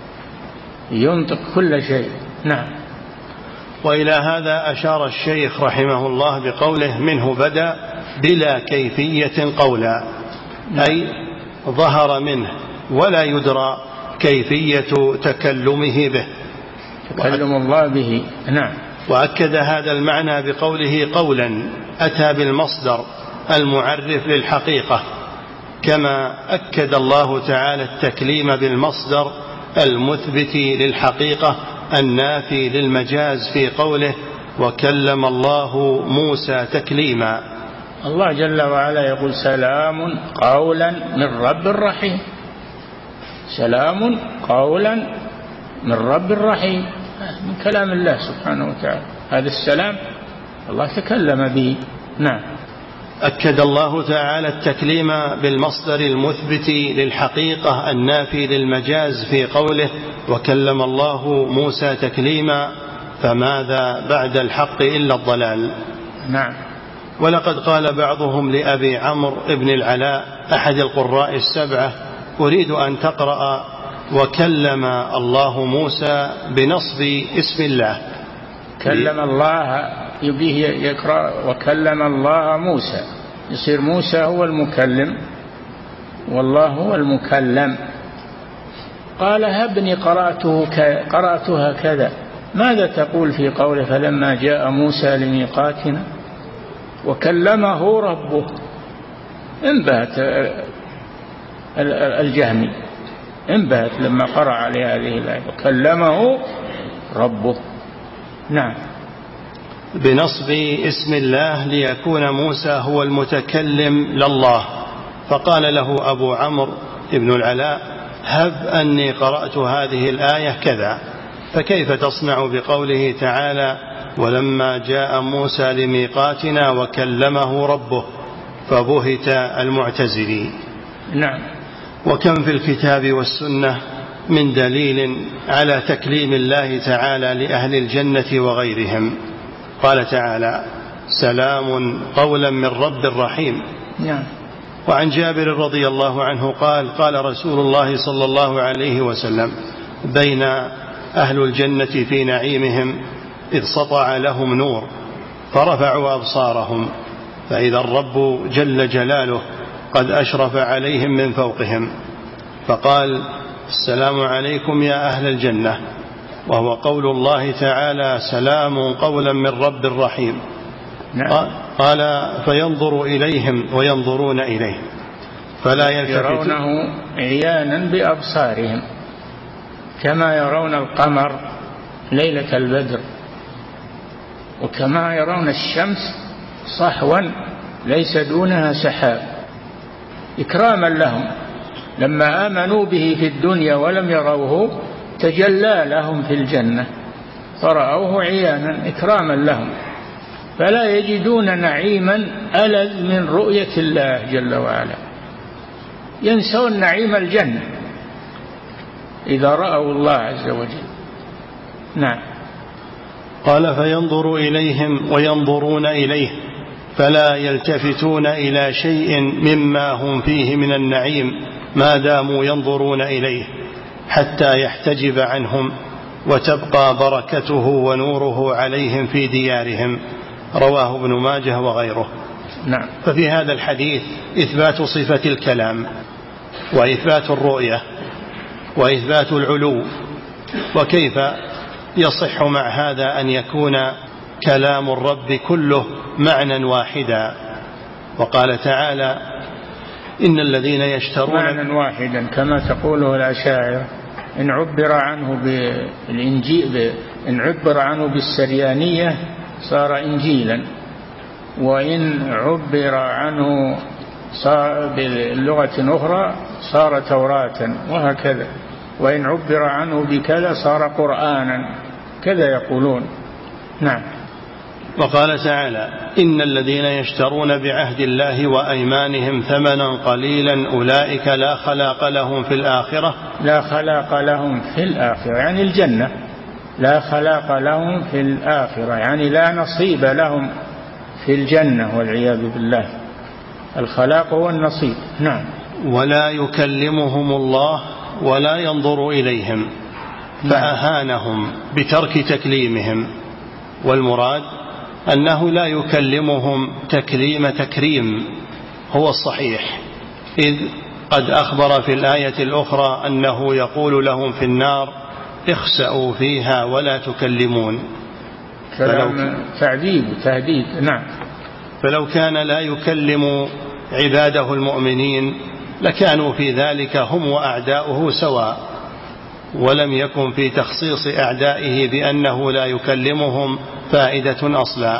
ينطق كل شيء. نعم. وإلى هذا أشار الشيخ رحمه الله بقوله منه بدأ بلا كيفية قولا، أي ظهر منه ولا يدرى كيفية تكلمه به، تكلم الله به. نعم. وأكد هذا المعنى بقوله قولا أتى بالمصدر المعرف للحقيقة، كما أكد الله تعالى التكليم بالمصدر المثبت للحقيقة النافي للمجاز في قوله وكلم الله موسى تكليما. الله جل وعلا يقول سلام قولا من رب رحيم، سلام قولا من رب رحيم، من كلام الله سبحانه وتعالى، هذا السلام الله تكلم به. نعم. أكد الله تعالى التكليم بالمصدر المثبت للحقيقة النافي للمجاز في قوله وكلم الله موسى تكليما، فماذا بعد الحق إلا الضلال. نعم. ولقد قال بعضهم لأبي عمرو بن العلاء أحد القراء السبعة أريد أن تقرأ وكلم الله موسى بنصب اسم الله. كلم الله يبيه يقرأ وكلم الله موسى، يصير موسى هو المكلم والله هو المكلم. قال هبني قرأتها كذا، ماذا تقول في قوله فلما جاء موسى لميقاتنا وكلمه ربه؟ انبهت الجهمي، انبهت لما قرأ عليه هذه الآية وكلمه ربه. نعم. بنصب اسم الله ليكون موسى هو المتكلم لله. فقال له أبو عمرو بن العلاء هب أني قرأت هذه الآية كذا، فكيف تصنع بقوله تعالى ولما جاء موسى لميقاتنا وكلمه ربه؟ فبهت المعتزلي. نعم. وكم في الكتاب والسنة من دليل على تكليم الله تعالى لأهل الجنة وغيرهم. قال تعالى سلام قولا من رب رحيم. نعم. وعن جابر رضي الله عنه قال قال رسول الله صلى الله عليه وسلم بين أهل الجنة في نعيمهم إذ سطع لهم نور فرفعوا أبصارهم فإذا الرب جل جلاله قد أشرف عليهم من فوقهم فقال السلام عليكم يا أهل الجنة، وهو قول الله تعالى سلام قولا من رب رحيم. نعم. قال فينظر إليهم وينظرون إليه فلا يرونه عيانا بأبصارهم كما يرون القمر ليلة البدر، وكما يرون الشمس صحوا ليس دونها سحاب، إكراما لهم. لما آمنوا به في الدنيا ولم يروه تجلى لهم في الجنة فرأوه عيانا إكراما لهم، فلا يجدون نعيما ألذ من رؤية الله جل وعلا، ينسون نعيم الجنة إذا رأوا الله عز وجل. نعم. قال فينظر إليهم وينظرون إليه فلا يلتفتون إلى شيء مما هم فيه من النعيم ما داموا ينظرون إليه حتى يحتجب عنهم وتبقى بركته ونوره عليهم في ديارهم. رواه ابن ماجه وغيره. نعم. ففي هذا الحديث إثبات صفة الكلام وإثبات الرؤية وإثبات العلو. وكيف يصح مع هذا أن يكون كلام الرب كله معنى واحدا؟ وقال تعالى إن الذين يشترون معنى واحدا كما تقوله الأشاعرة، إن عبر عنه بالإنجيل إن عبر عنه بالسريانية صار إنجيلا، وإن عبر عنه صار بلغة أخرى صار توراة، وهكذا، وإن عبر عنه بكذا صار قرآنا، كذا يقولون. نعم. وقال تعالى إن الذين يشترون بعهد الله وأيمانهم ثمنا قليلا أولئك لا خلاق لهم في الآخرة. لا خلاق لهم في الآخرة يعني الجنة، لا خلاق لهم في الآخرة يعني لا نصيب لهم في الجنة والعياذ بالله. الخلاق هو النصيب. نعم. ولا يكلمهم الله ولا ينظر إليهم فأهانهم بترك تكليمهم، والمراد أنه لا يكلمهم تكريم هو الصحيح، إذ قد أخبر في الآية الأخرى أنه يقول لهم في النار اخسأوا فيها ولا تكلمون. تعذيب وتهديد. نعم. فلو كان لا يكلم عباده المؤمنين لكانوا في ذلك هم وأعداؤه سواء، ولم يكن في تخصيص أعدائه بأنه لا يكلمهم فائدة أصلا.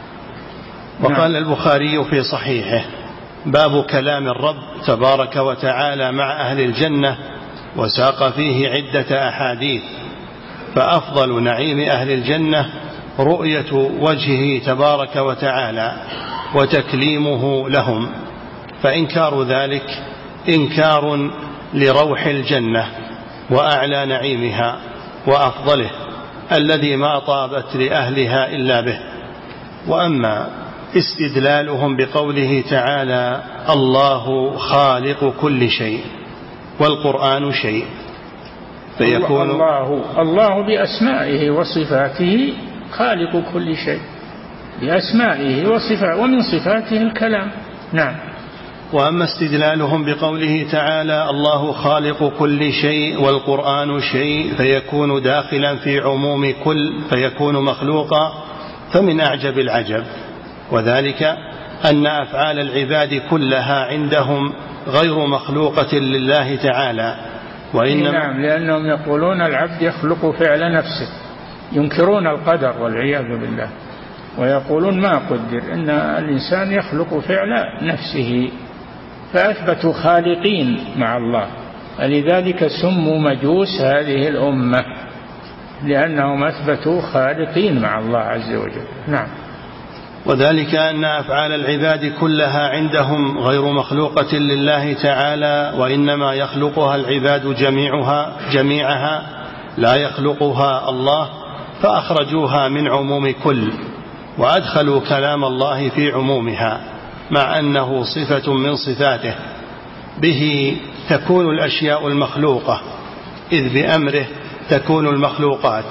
وقال البخاري في صحيحه باب كلام الرب تبارك وتعالى مع أهل الجنة، وساق فيه عدة أحاديث، فأفضل نعيم أهل الجنة رؤية وجهه تبارك وتعالى وتكليمه لهم، فإنكار ذلك إنكار لروح الجنة وأعلى نعيمها وأفضله الذي ما طابت لأهلها إلا به. وأما استدلالهم بقوله تعالى الله خالق كل شيء والقرآن شيء، فيكون الله بأسمائه وصفاته خالق كل شيء، بأسمائه وصفاته، ومن صفاته الكلام. نعم. وأما استدلالهم بقوله تعالى الله خالق كل شيء والقرآن شيء فيكون داخلا في عموم كل، فيكون مخلوقا، فمن أعجب العجب، وذلك أن أفعال العباد كلها عندهم غير مخلوقة لله تعالى، وإنما نعم، لأنهم يقولون العبد يخلق فعل نفسه، ينكرون القدر والعياذ بالله، ويقولون ما قدر، إن الإنسان يخلق فعل نفسه، فأثبتوا خالقين مع الله، ولذلك سموا مجوس هذه الأمة، لأنهم أثبتوا خالقين مع الله عز وجل. نعم. وذلك أن أفعال العباد كلها عندهم غير مخلوقة لله تعالى، وإنما يخلقها العباد جميعها لا يخلقها الله، فأخرجوها من عموم كل وأدخلوا كلام الله في عمومها، مع أنه صفة من صفاته، به تكون الأشياء المخلوقة، إذ بأمره تكون المخلوقات.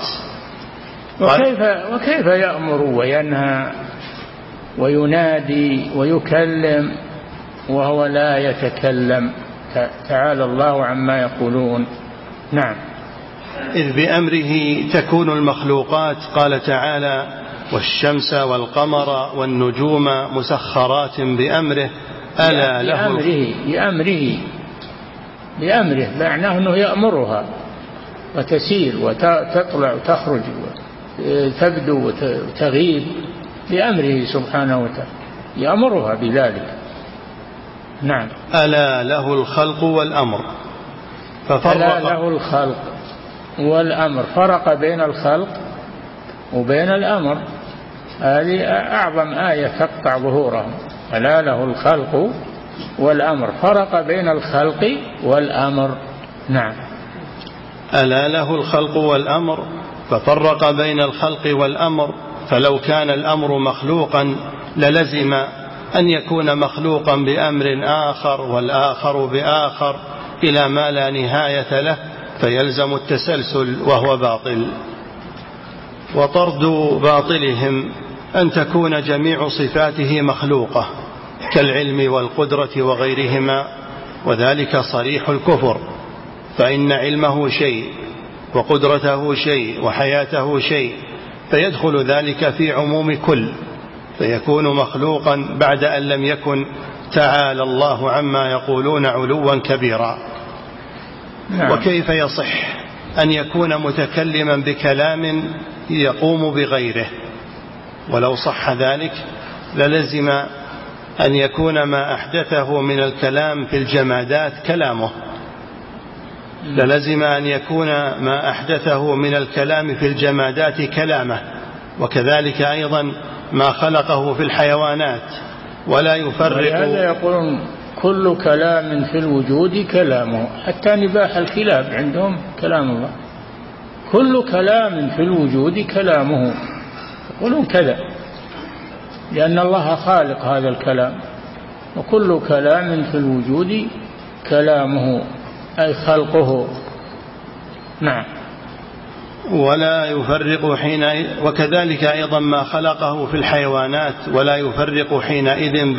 وكيف يأمر وينهى وينادي ويكلم وهو لا يتكلم؟ تعالى الله عما يقولون. نعم. إذ بأمره تكون المخلوقات، قال تعالى والشمس والقمر والنجوم مسخرات بأمره ألا له بأمره معناه أنه يأمرها وتسير وتطلع وتخرج وتبدو وتغيب بأمره سبحانه وتعالى، يأمرها بذلك. نعم. ألا له الخلق والأمر، ألا له الخلق والأمر، فرق بين الخلق وبين الأمر، هذه أعظم آية تقطع ظهورهم. ألا له الخلق والأمر، فرق بين الخلق والأمر. نعم. ألا له الخلق والأمر ففرق بين الخلق والأمر، فلو كان الأمر مخلوقا للزم أن يكون مخلوقا بأمر آخر والآخر بآخر إلى ما لا نهاية له، فيلزم التسلسل وهو باطل. وطرد باطلهم أن تكون جميع صفاته مخلوقة كالعلم والقدرة وغيرهما، وذلك صريح الكفر، فإن علمه شيء وقدرته شيء وحياته شيء، فيدخل ذلك في عموم كل، فيكون مخلوقا بعد أن لم يكن، تعالى الله عما يقولون علوا كبيرا. وكيف يصح أن يكون متكلما بكلام يقوم بغيره؟ ولو صح ذلك للزم أن يكون ما أحدثه من الكلام في الجمادات كلامه، للزم أن يكون ما أحدثه من الكلام في الجمادات كلامه، وكذلك أيضا ما خلقه في الحيوانات، ولا يفرق. ولهذا يقولون كل كلام في الوجود كلامه، حتى نباح الكلاب عندهم كلام الله، كل كلام في الوجود كلامه، يقولون كذا، لأن الله خالق هذا الكلام، وكل كلام في الوجود كلامه أي خلقه. نعم. ولا يفرق حينئذ، وكذلك أيضا ما خلقه في الحيوانات، ولا يفرق حينئذ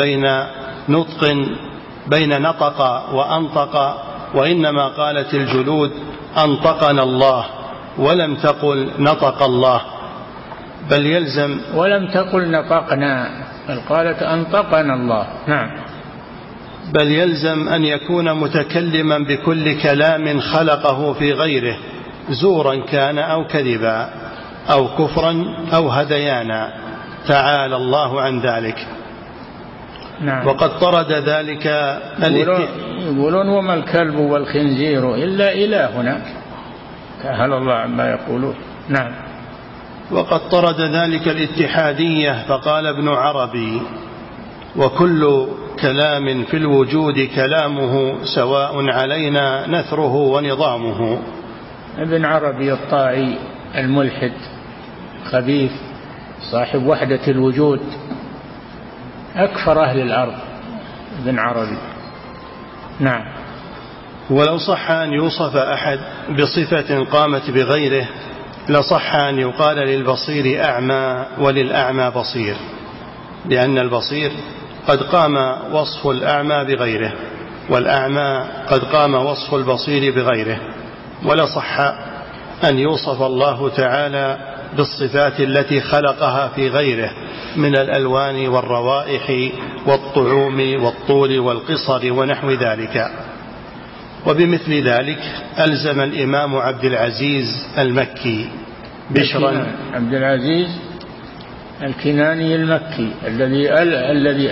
بين نطق وأنطق، وإنما قالت الجلود أنطقنا الله ولم تقل نطق الله، بل يلزم، ولم تقل نطقنا، بل قالت أنطقنا الله. نعم. بل يلزم أن يكون متكلما بكل كلام خلقه في غيره، زورا كان أو كذبا أو كفرا أو هديانا، تعالى الله عن ذلك. نعم. وقد طرد ذلك. يقولون وما الكلب والخنزير إلا إلهنا، تعالى الله عما يقولون. نعم. وقد طرد ذلك الاتحادية فقال ابن عربي: وكل كلام في الوجود كلامه سواء علينا نثره ونظامه. ابن عربي الطائي الملحد خبيث صاحب وحدة الوجود أكفر أهل الأرض ابن عربي. نعم. ولو صح أن يوصف أحد بصفة قامت بغيره لصح أن يقال للبصير أعمى وللأعمى بصير، لأن البصير قد قام وصف الأعمى بغيره، والأعمى قد قام وصف البصير بغيره. ولا صح أن يوصف الله تعالى بالصفات التي خلقها في غيره من الألوان والروائح والطعوم والطول والقصر ونحو ذلك. وبمثل ذلك ألزم الإمام عبد العزيز المكي بشرا عبد العزيز الكناني المكي الذي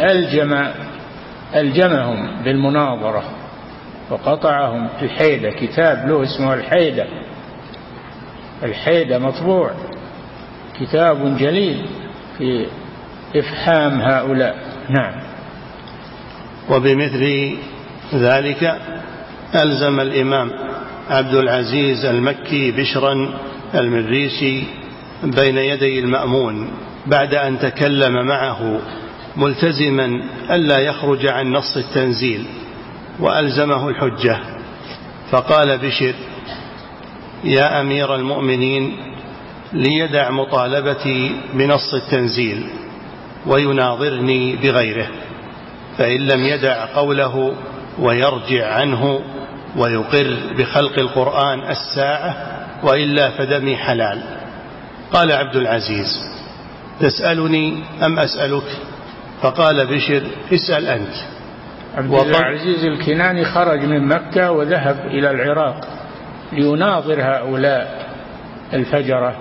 ألجمهم بالمناظرة وقطعهم الحيدة، كتاب له اسمه الحيدة مطبوع، كتاب جليل في إفحام هؤلاء. نعم. وبمثل ذلك ألزم الإمام عبد العزيز المكي بشرا المريسي بين يدي المأمون بعد أن تكلم معه ملتزما ألا يخرج عن نص التنزيل، وألزمه الحجة، فقال بشر: يا أمير المؤمنين، ليدع مطالبتي بنص التنزيل ويناظرني بغيره، فإن لم يدع قوله ويرجع عنه ويقر بخلق القرآن الساعة، وإلا فدمي حلال. قال عبد العزيز: تسألني أم أسألك؟ فقال بشر: اسأل أنت. عبد العزيز الكناني خرج من مكة وذهب إلى العراق ليناظر هؤلاء الفجرة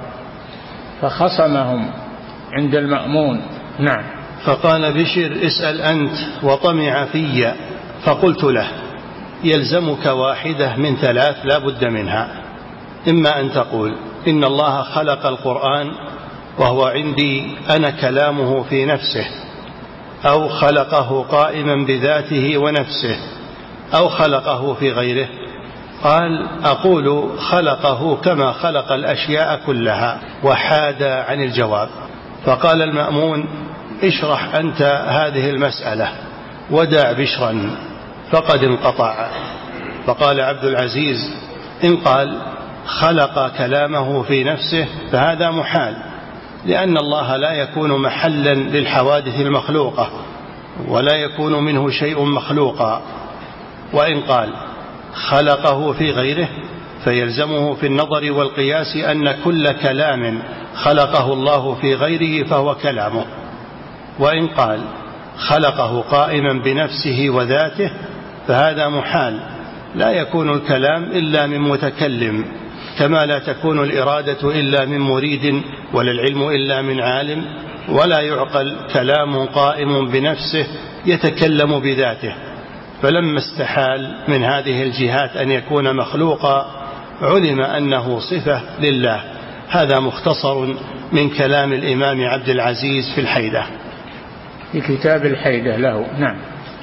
فخصمهم عند المأمون. نعم. فقال بشر: اسأل أنت، وطمع في، فقلت له: يلزمك واحدة من ثلاث لا بد منها، إما أن تقول إن الله خلق القرآن وهو عندي أنا كلامه في نفسه، أو خلقه قائما بذاته ونفسه، أو خلقه في غيره. قال: أقول خلقه كما خلق الأشياء كلها، وحاد عن الجواب. فقال المأمون: اشرح أنت هذه المسألة ودع بشرا، فقد انقطع. فقال عبد العزيز: إن قال خلق كلامه في نفسه فهذا محال، لأن الله لا يكون محلا للحوادث المخلوقة ولا يكون منه شيء مخلوقا. وإن قال خلقه في غيره فيلزمه في النظر والقياس أن كل كلام خلقه الله في غيره فهو كلامه. وإن قال خلقه قائما بنفسه وذاته فهذا محال، لا يكون الكلام إلا من متكلم، كما لا تكون الإرادة إلا من مريد، ولا العلم إلا من عالم، ولا يعقل كلام قائم بنفسه يتكلم بذاته. فلما استحال من هذه الجهات أن يكون مخلوقا علم أنه صفة لله. هذا مختصر من كلام الإمام عبد العزيز في الحيدة، في كتاب الحيدة له. نعم.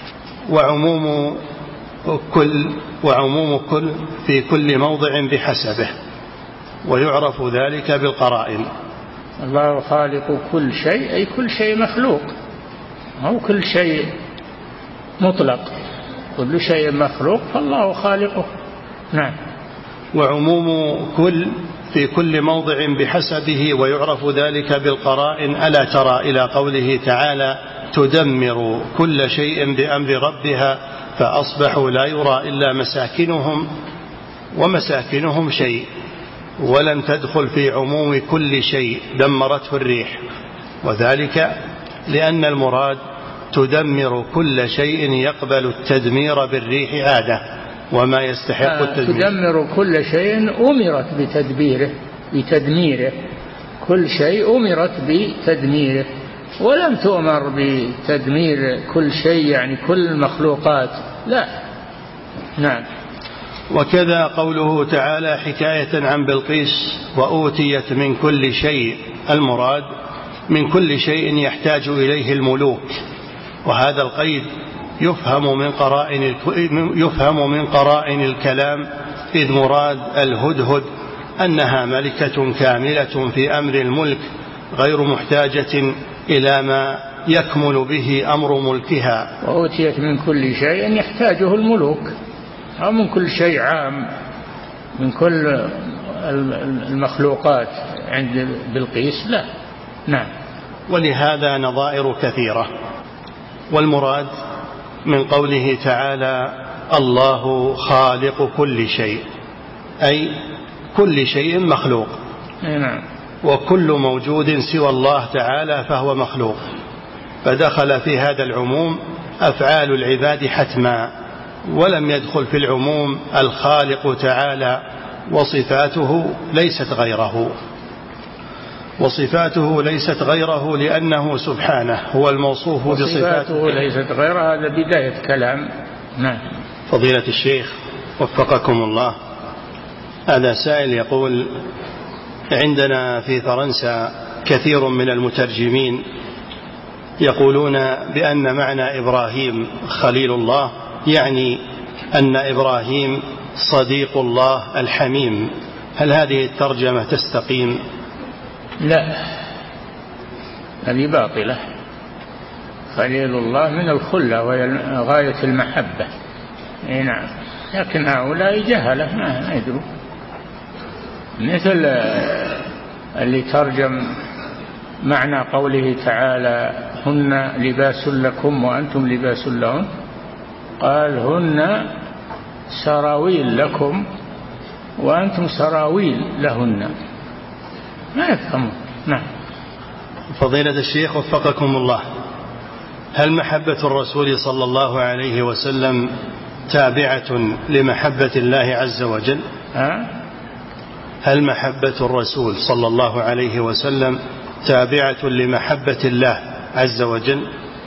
وعموم كل في كل موضع بحسبه، ويعرف ذلك بالقرائن. الله خالق كل شيء، أي كل شيء مخلوق، أو كل شيء مطلق، كل شيء مخلوق فالله خالقه. نعم. وعموم كل في كل موضع بحسبه، ويعرف ذلك بالقرائن. ألا ترى إلى قوله تعالى: تدمر كل شيء بأمر ربها فأصبحوا لا يرى إلا مساكنهم، ومساكنهم شيء، ولم تدخل في عموم كل شيء دمرته الريح، وذلك لأن المراد تدمر كل شيء يقبل التدمير بالريح عادة وما يستحق التدمير. تدمر كل شيء أمرت بتدميره، كل شيء أمرت بتدميره، ولم تؤمر بتدمير كل شيء، يعني كل المخلوقات، لا. نعم. وكذا قوله تعالى حكاية عن بلقيس وأوتيت من كل شيء، المراد من كل شيء يحتاج إليه الملوك، وهذا القيد يفهم من قرائن الكلام، إذ مراد الهدهد أنها ملكة كاملة في أمر الملك غير محتاجة إلى ما يكمل به أمر ملكها. وأوتيت من كل شيء يحتاجه الملوك، أو من كل شيء عام، من كل المخلوقات عند بلقيس لا. نعم. ولهذا نظائر كثيرة، والمراد من قوله تعالى الله خالق كل شيء، أي كل شيء مخلوق. نعم. وكل موجود سوى الله تعالى فهو مخلوق، فدخل في هذا العموم أفعال العباد حتما، ولم يدخل في العموم الخالق تعالى وصفاته ليست غيره لأنه سبحانه هو الموصوف بصفاته ليست غيره. هذا بداية كلام. نعم. فضيلة الشيخ وفقكم الله، هذا سائل يقول عندنا في فرنسا كثير من المترجمين يقولون بأن معنى إبراهيم خليل الله يعني أن إبراهيم صديق الله الحميم، هل هذه الترجمة تستقيم؟ لا، هذه باطلة. خليل الله من الخلة وهي غاية المحبة. نعم. لكن هؤلاء جهلة ما يدروا، مثل اللي ترجم معنى قوله تعالى هن لباس لكم وأنتم لباس لهن، قال هن سراويل لكم وأنتم سراويل لهن، ما يفهمون. نعم. فضيلة الشيخ وفقكم الله، هل محبة الرسول صلى الله عليه وسلم تابعة لمحبة الله عز وجل؟ هل محبة الرسول صلى الله عليه وسلم تابعة لمحبة الله عز وجل؟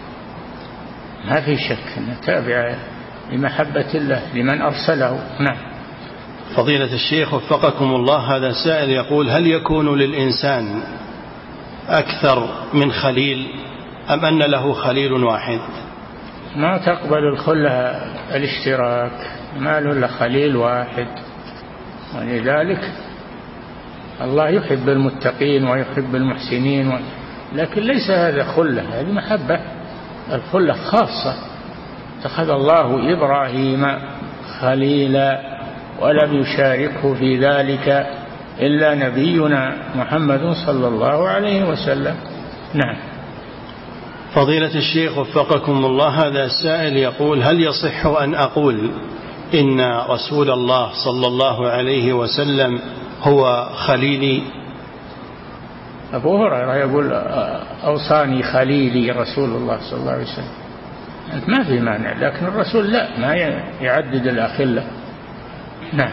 ما في شك أنها تابعة لمحبة الله لمن أرسله. نعم. فضيلة الشيخ وفقكم الله، هذا سائل يقول هل يكون للإنسان أكثر من خليل أم أن له خليل واحد؟ ما تقبل الخلة الاشتراك، ما له إلا خليل واحد، ولذلك الله يحب المتقين ويحب المحسنين، لكن ليس هذا خلة، هذه محبة. الخلة خاصة، اتخذ الله إبراهيم خليلا ولم يشاركه في ذلك إلا نبينا محمد صلى الله عليه وسلم. نعم. فضيلة الشيخ وفقكم الله، هذا السائل يقول هل يصح أن أقول إن رسول الله صلى الله عليه وسلم هو خليلي؟ أبو هريرة يقول أوصاني خليلي رسول الله صلى الله عليه وسلم، أنت ما في مانع، لكن الرسول لا، ما يعدد الأخلة. نعم.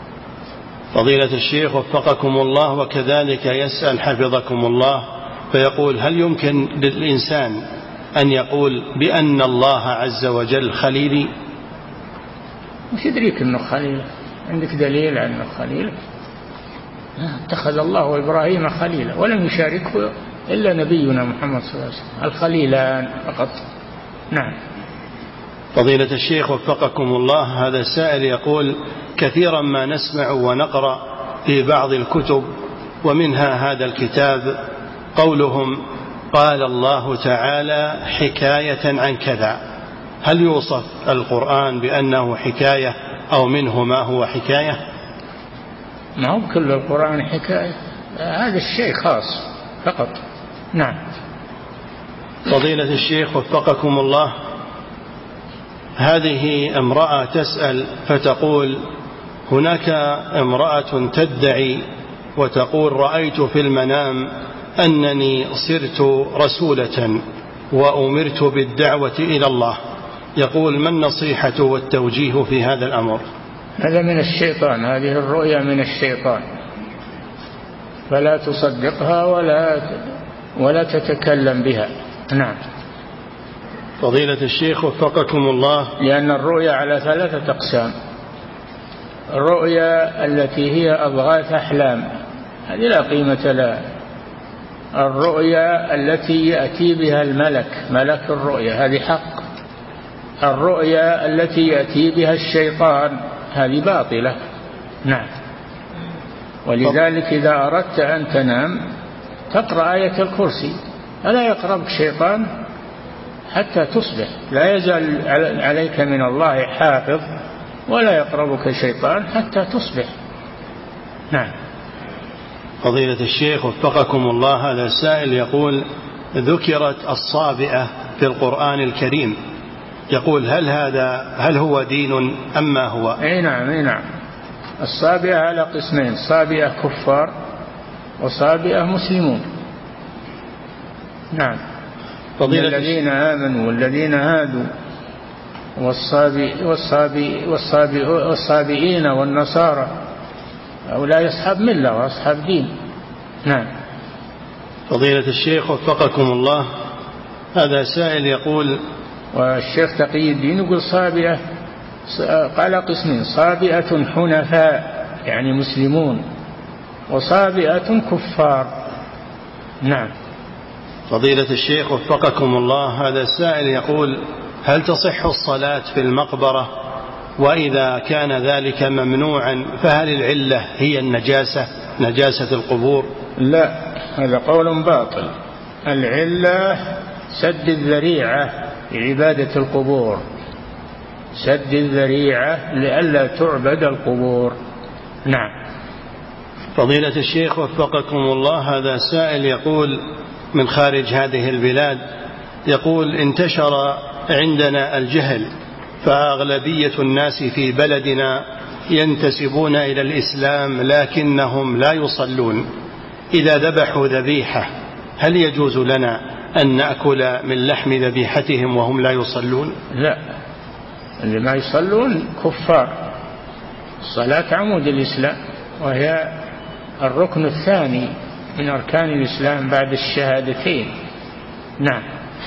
فضيلة الشيخ وفقكم الله، وكذلك يسأل حفظكم الله فيقول هل يمكن للإنسان أن يقول بأن الله عز وجل خليلي؟ مش يدريك أنه خليل؟ عندك دليل أنه خليل؟ اتخذ الله إبراهيم خليلا ولم يشاركه إلا نبينا محمد صلى الله عليه وسلم، الخليلان فقط. نعم. فضيلة الشيخ وفقكم الله، هذا السائل يقول كثيرا ما نسمع ونقرأ في بعض الكتب ومنها هذا الكتاب قولهم قال الله تعالى حكاية عن كذا، هل يوصف القرآن بأنه حكاية أو منه ما هو حكاية؟ ما هو كل القرآن حكاية، هذا الشيء خاص فقط. نعم. فضيلة الشيخ وفقكم الله، هذه امرأة تسأل فتقول هناك امرأة تدعي وتقول رأيت في المنام أنني صرت رسولة وأمرت بالدعوة إلى الله، يقول ما النصيحة والتوجيه في هذا الأمر؟ هذا من الشيطان، هذه الرؤيا من الشيطان، فلا تصدقها ولا تتكلم بها. نعم. فضيلة الشيخ وفقكم الله، لأن الرؤيا على 3 أقسام: الرؤيا التي هي أضغاث أحلام هذه لا قيمة لها. الرؤيا التي يأتي بها الملك، ملك الرؤيا، هذه حق. الرؤيا التي يأتي بها الشيطان هذه باطلة. نعم. ولذلك إذا أردت أن تنام تقرأ آية الكرسي، ألا يقربك شيطان حتى تصبح، لا يزال عليك من الله حافظ، ولا يقربك شيطان حتى تصبح. نعم. فضيلة الشيخ وفقكم الله، هذا السائل يقول: ذكرت الصابئة في القرآن الكريم، يقول هل هو دين أم ما هو؟ أي نعم. الصابئة على قسمين: صابئة كفار وصابئة مسلمون. نعم. الذين آمنوا والذين هادوا والصابئين والنصارى هؤلاء أصحاب ملة وأصحاب دين. نعم. فضيلة الشيخ وفقكم الله، هذا سائل يقول: والشيخ تقي الدين يقول صابئة قال قسمين: صابئة حنفاء يعني مسلمون، وصابئة كفار. نعم. فضيلة الشيخ وفقكم الله، هذا السائل يقول: هل تصح الصلاة في المقبرة؟ وإذا كان ذلك ممنوعا فهل العلة هي النجاسة، نجاسة القبور؟ لا، هذا قول باطل. العلة سد الذريعة لعبادة القبور، سد الذريعة لئلا تعبد القبور. نعم. فضيلة الشيخ وفقكم الله، هذا سائل يقول من خارج هذه البلاد، يقول: انتشر عندنا الجهل، فأغلبية الناس في بلدنا ينتسبون إلى الإسلام لكنهم لا يصلون. إذا ذبحوا ذبيحة هل يجوز لنا أن نأكل من لحم ذبيحتهم وهم لا يصلون؟ لا، اللي ما يصلون كفار. الصلاة عمود الإسلام، وهي الركن الثاني من أركان الإسلام بعد الشهادتين. نعم.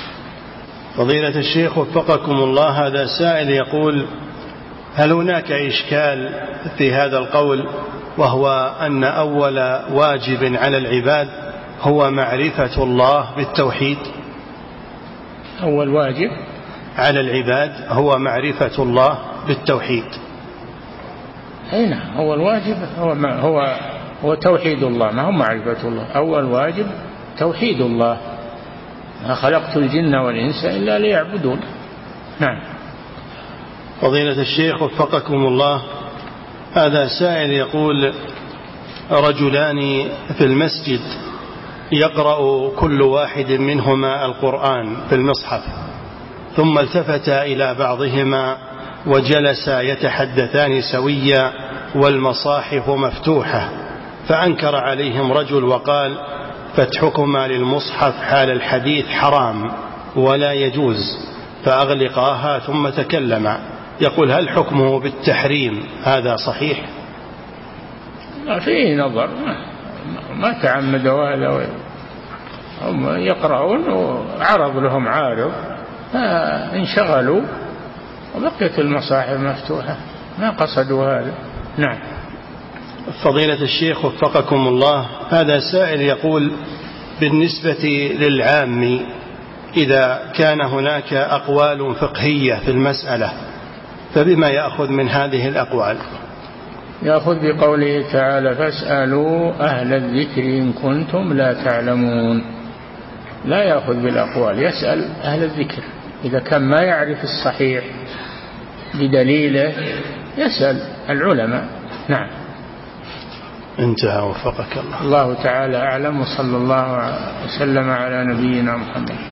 فضيلة الشيخ وفقكم الله، هذا سائل يقول: هل هناك إشكال في هذا القول، وهو أن أول واجب على العباد هو معرفة الله بالتوحيد؟ أول واجب على العباد هو معرفة الله بالتوحيد. أي نعم، أول واجب هو توحيد الله، ما هو معرفة الله. أول واجب توحيد الله، ما خلقت الجن والإنس إلا ليعبدون. نعم. فضيلة الشيخ وفقكم الله، هذا سائل يقول: رجلان في المسجد يقرأ كل واحد منهما القرآن في المصحف، ثم التفتا إلى بعضهما وجلسا يتحدثان سويا والمصاحف مفتوحة، فأنكر عليهم رجل وقال: فتحكما للمصحف حال الحديث حرام ولا يجوز، فأغلقاها ثم تكلما. يقول: هل حكمه بالتحريم هذا صحيح؟ ما فيه نظر، ما تعمدوا هذا، هم يقرؤون وعرض لهم عارض فانشغلوا وبقيت المصاحف مفتوحة، ما قصدوا هذا. نعم. فضيلة الشيخ وفقكم الله، هذا سائل يقول: بالنسبة للعام إذا كان هناك أقوال فقهية في المسألة فبما يأخذ من هذه الأقوال؟ يأخذ بقوله تعالى: فاسألوا أهل الذكر إن كنتم لا تعلمون. لا يأخذ بالأقوال، يسأل أهل الذكر. إذا كان ما يعرف الصحيح بدليله يسأل العلماء. نعم. انتهى وفقك الله. الله تعالى أعلم، وصلى الله وسلم على نبينا محمد.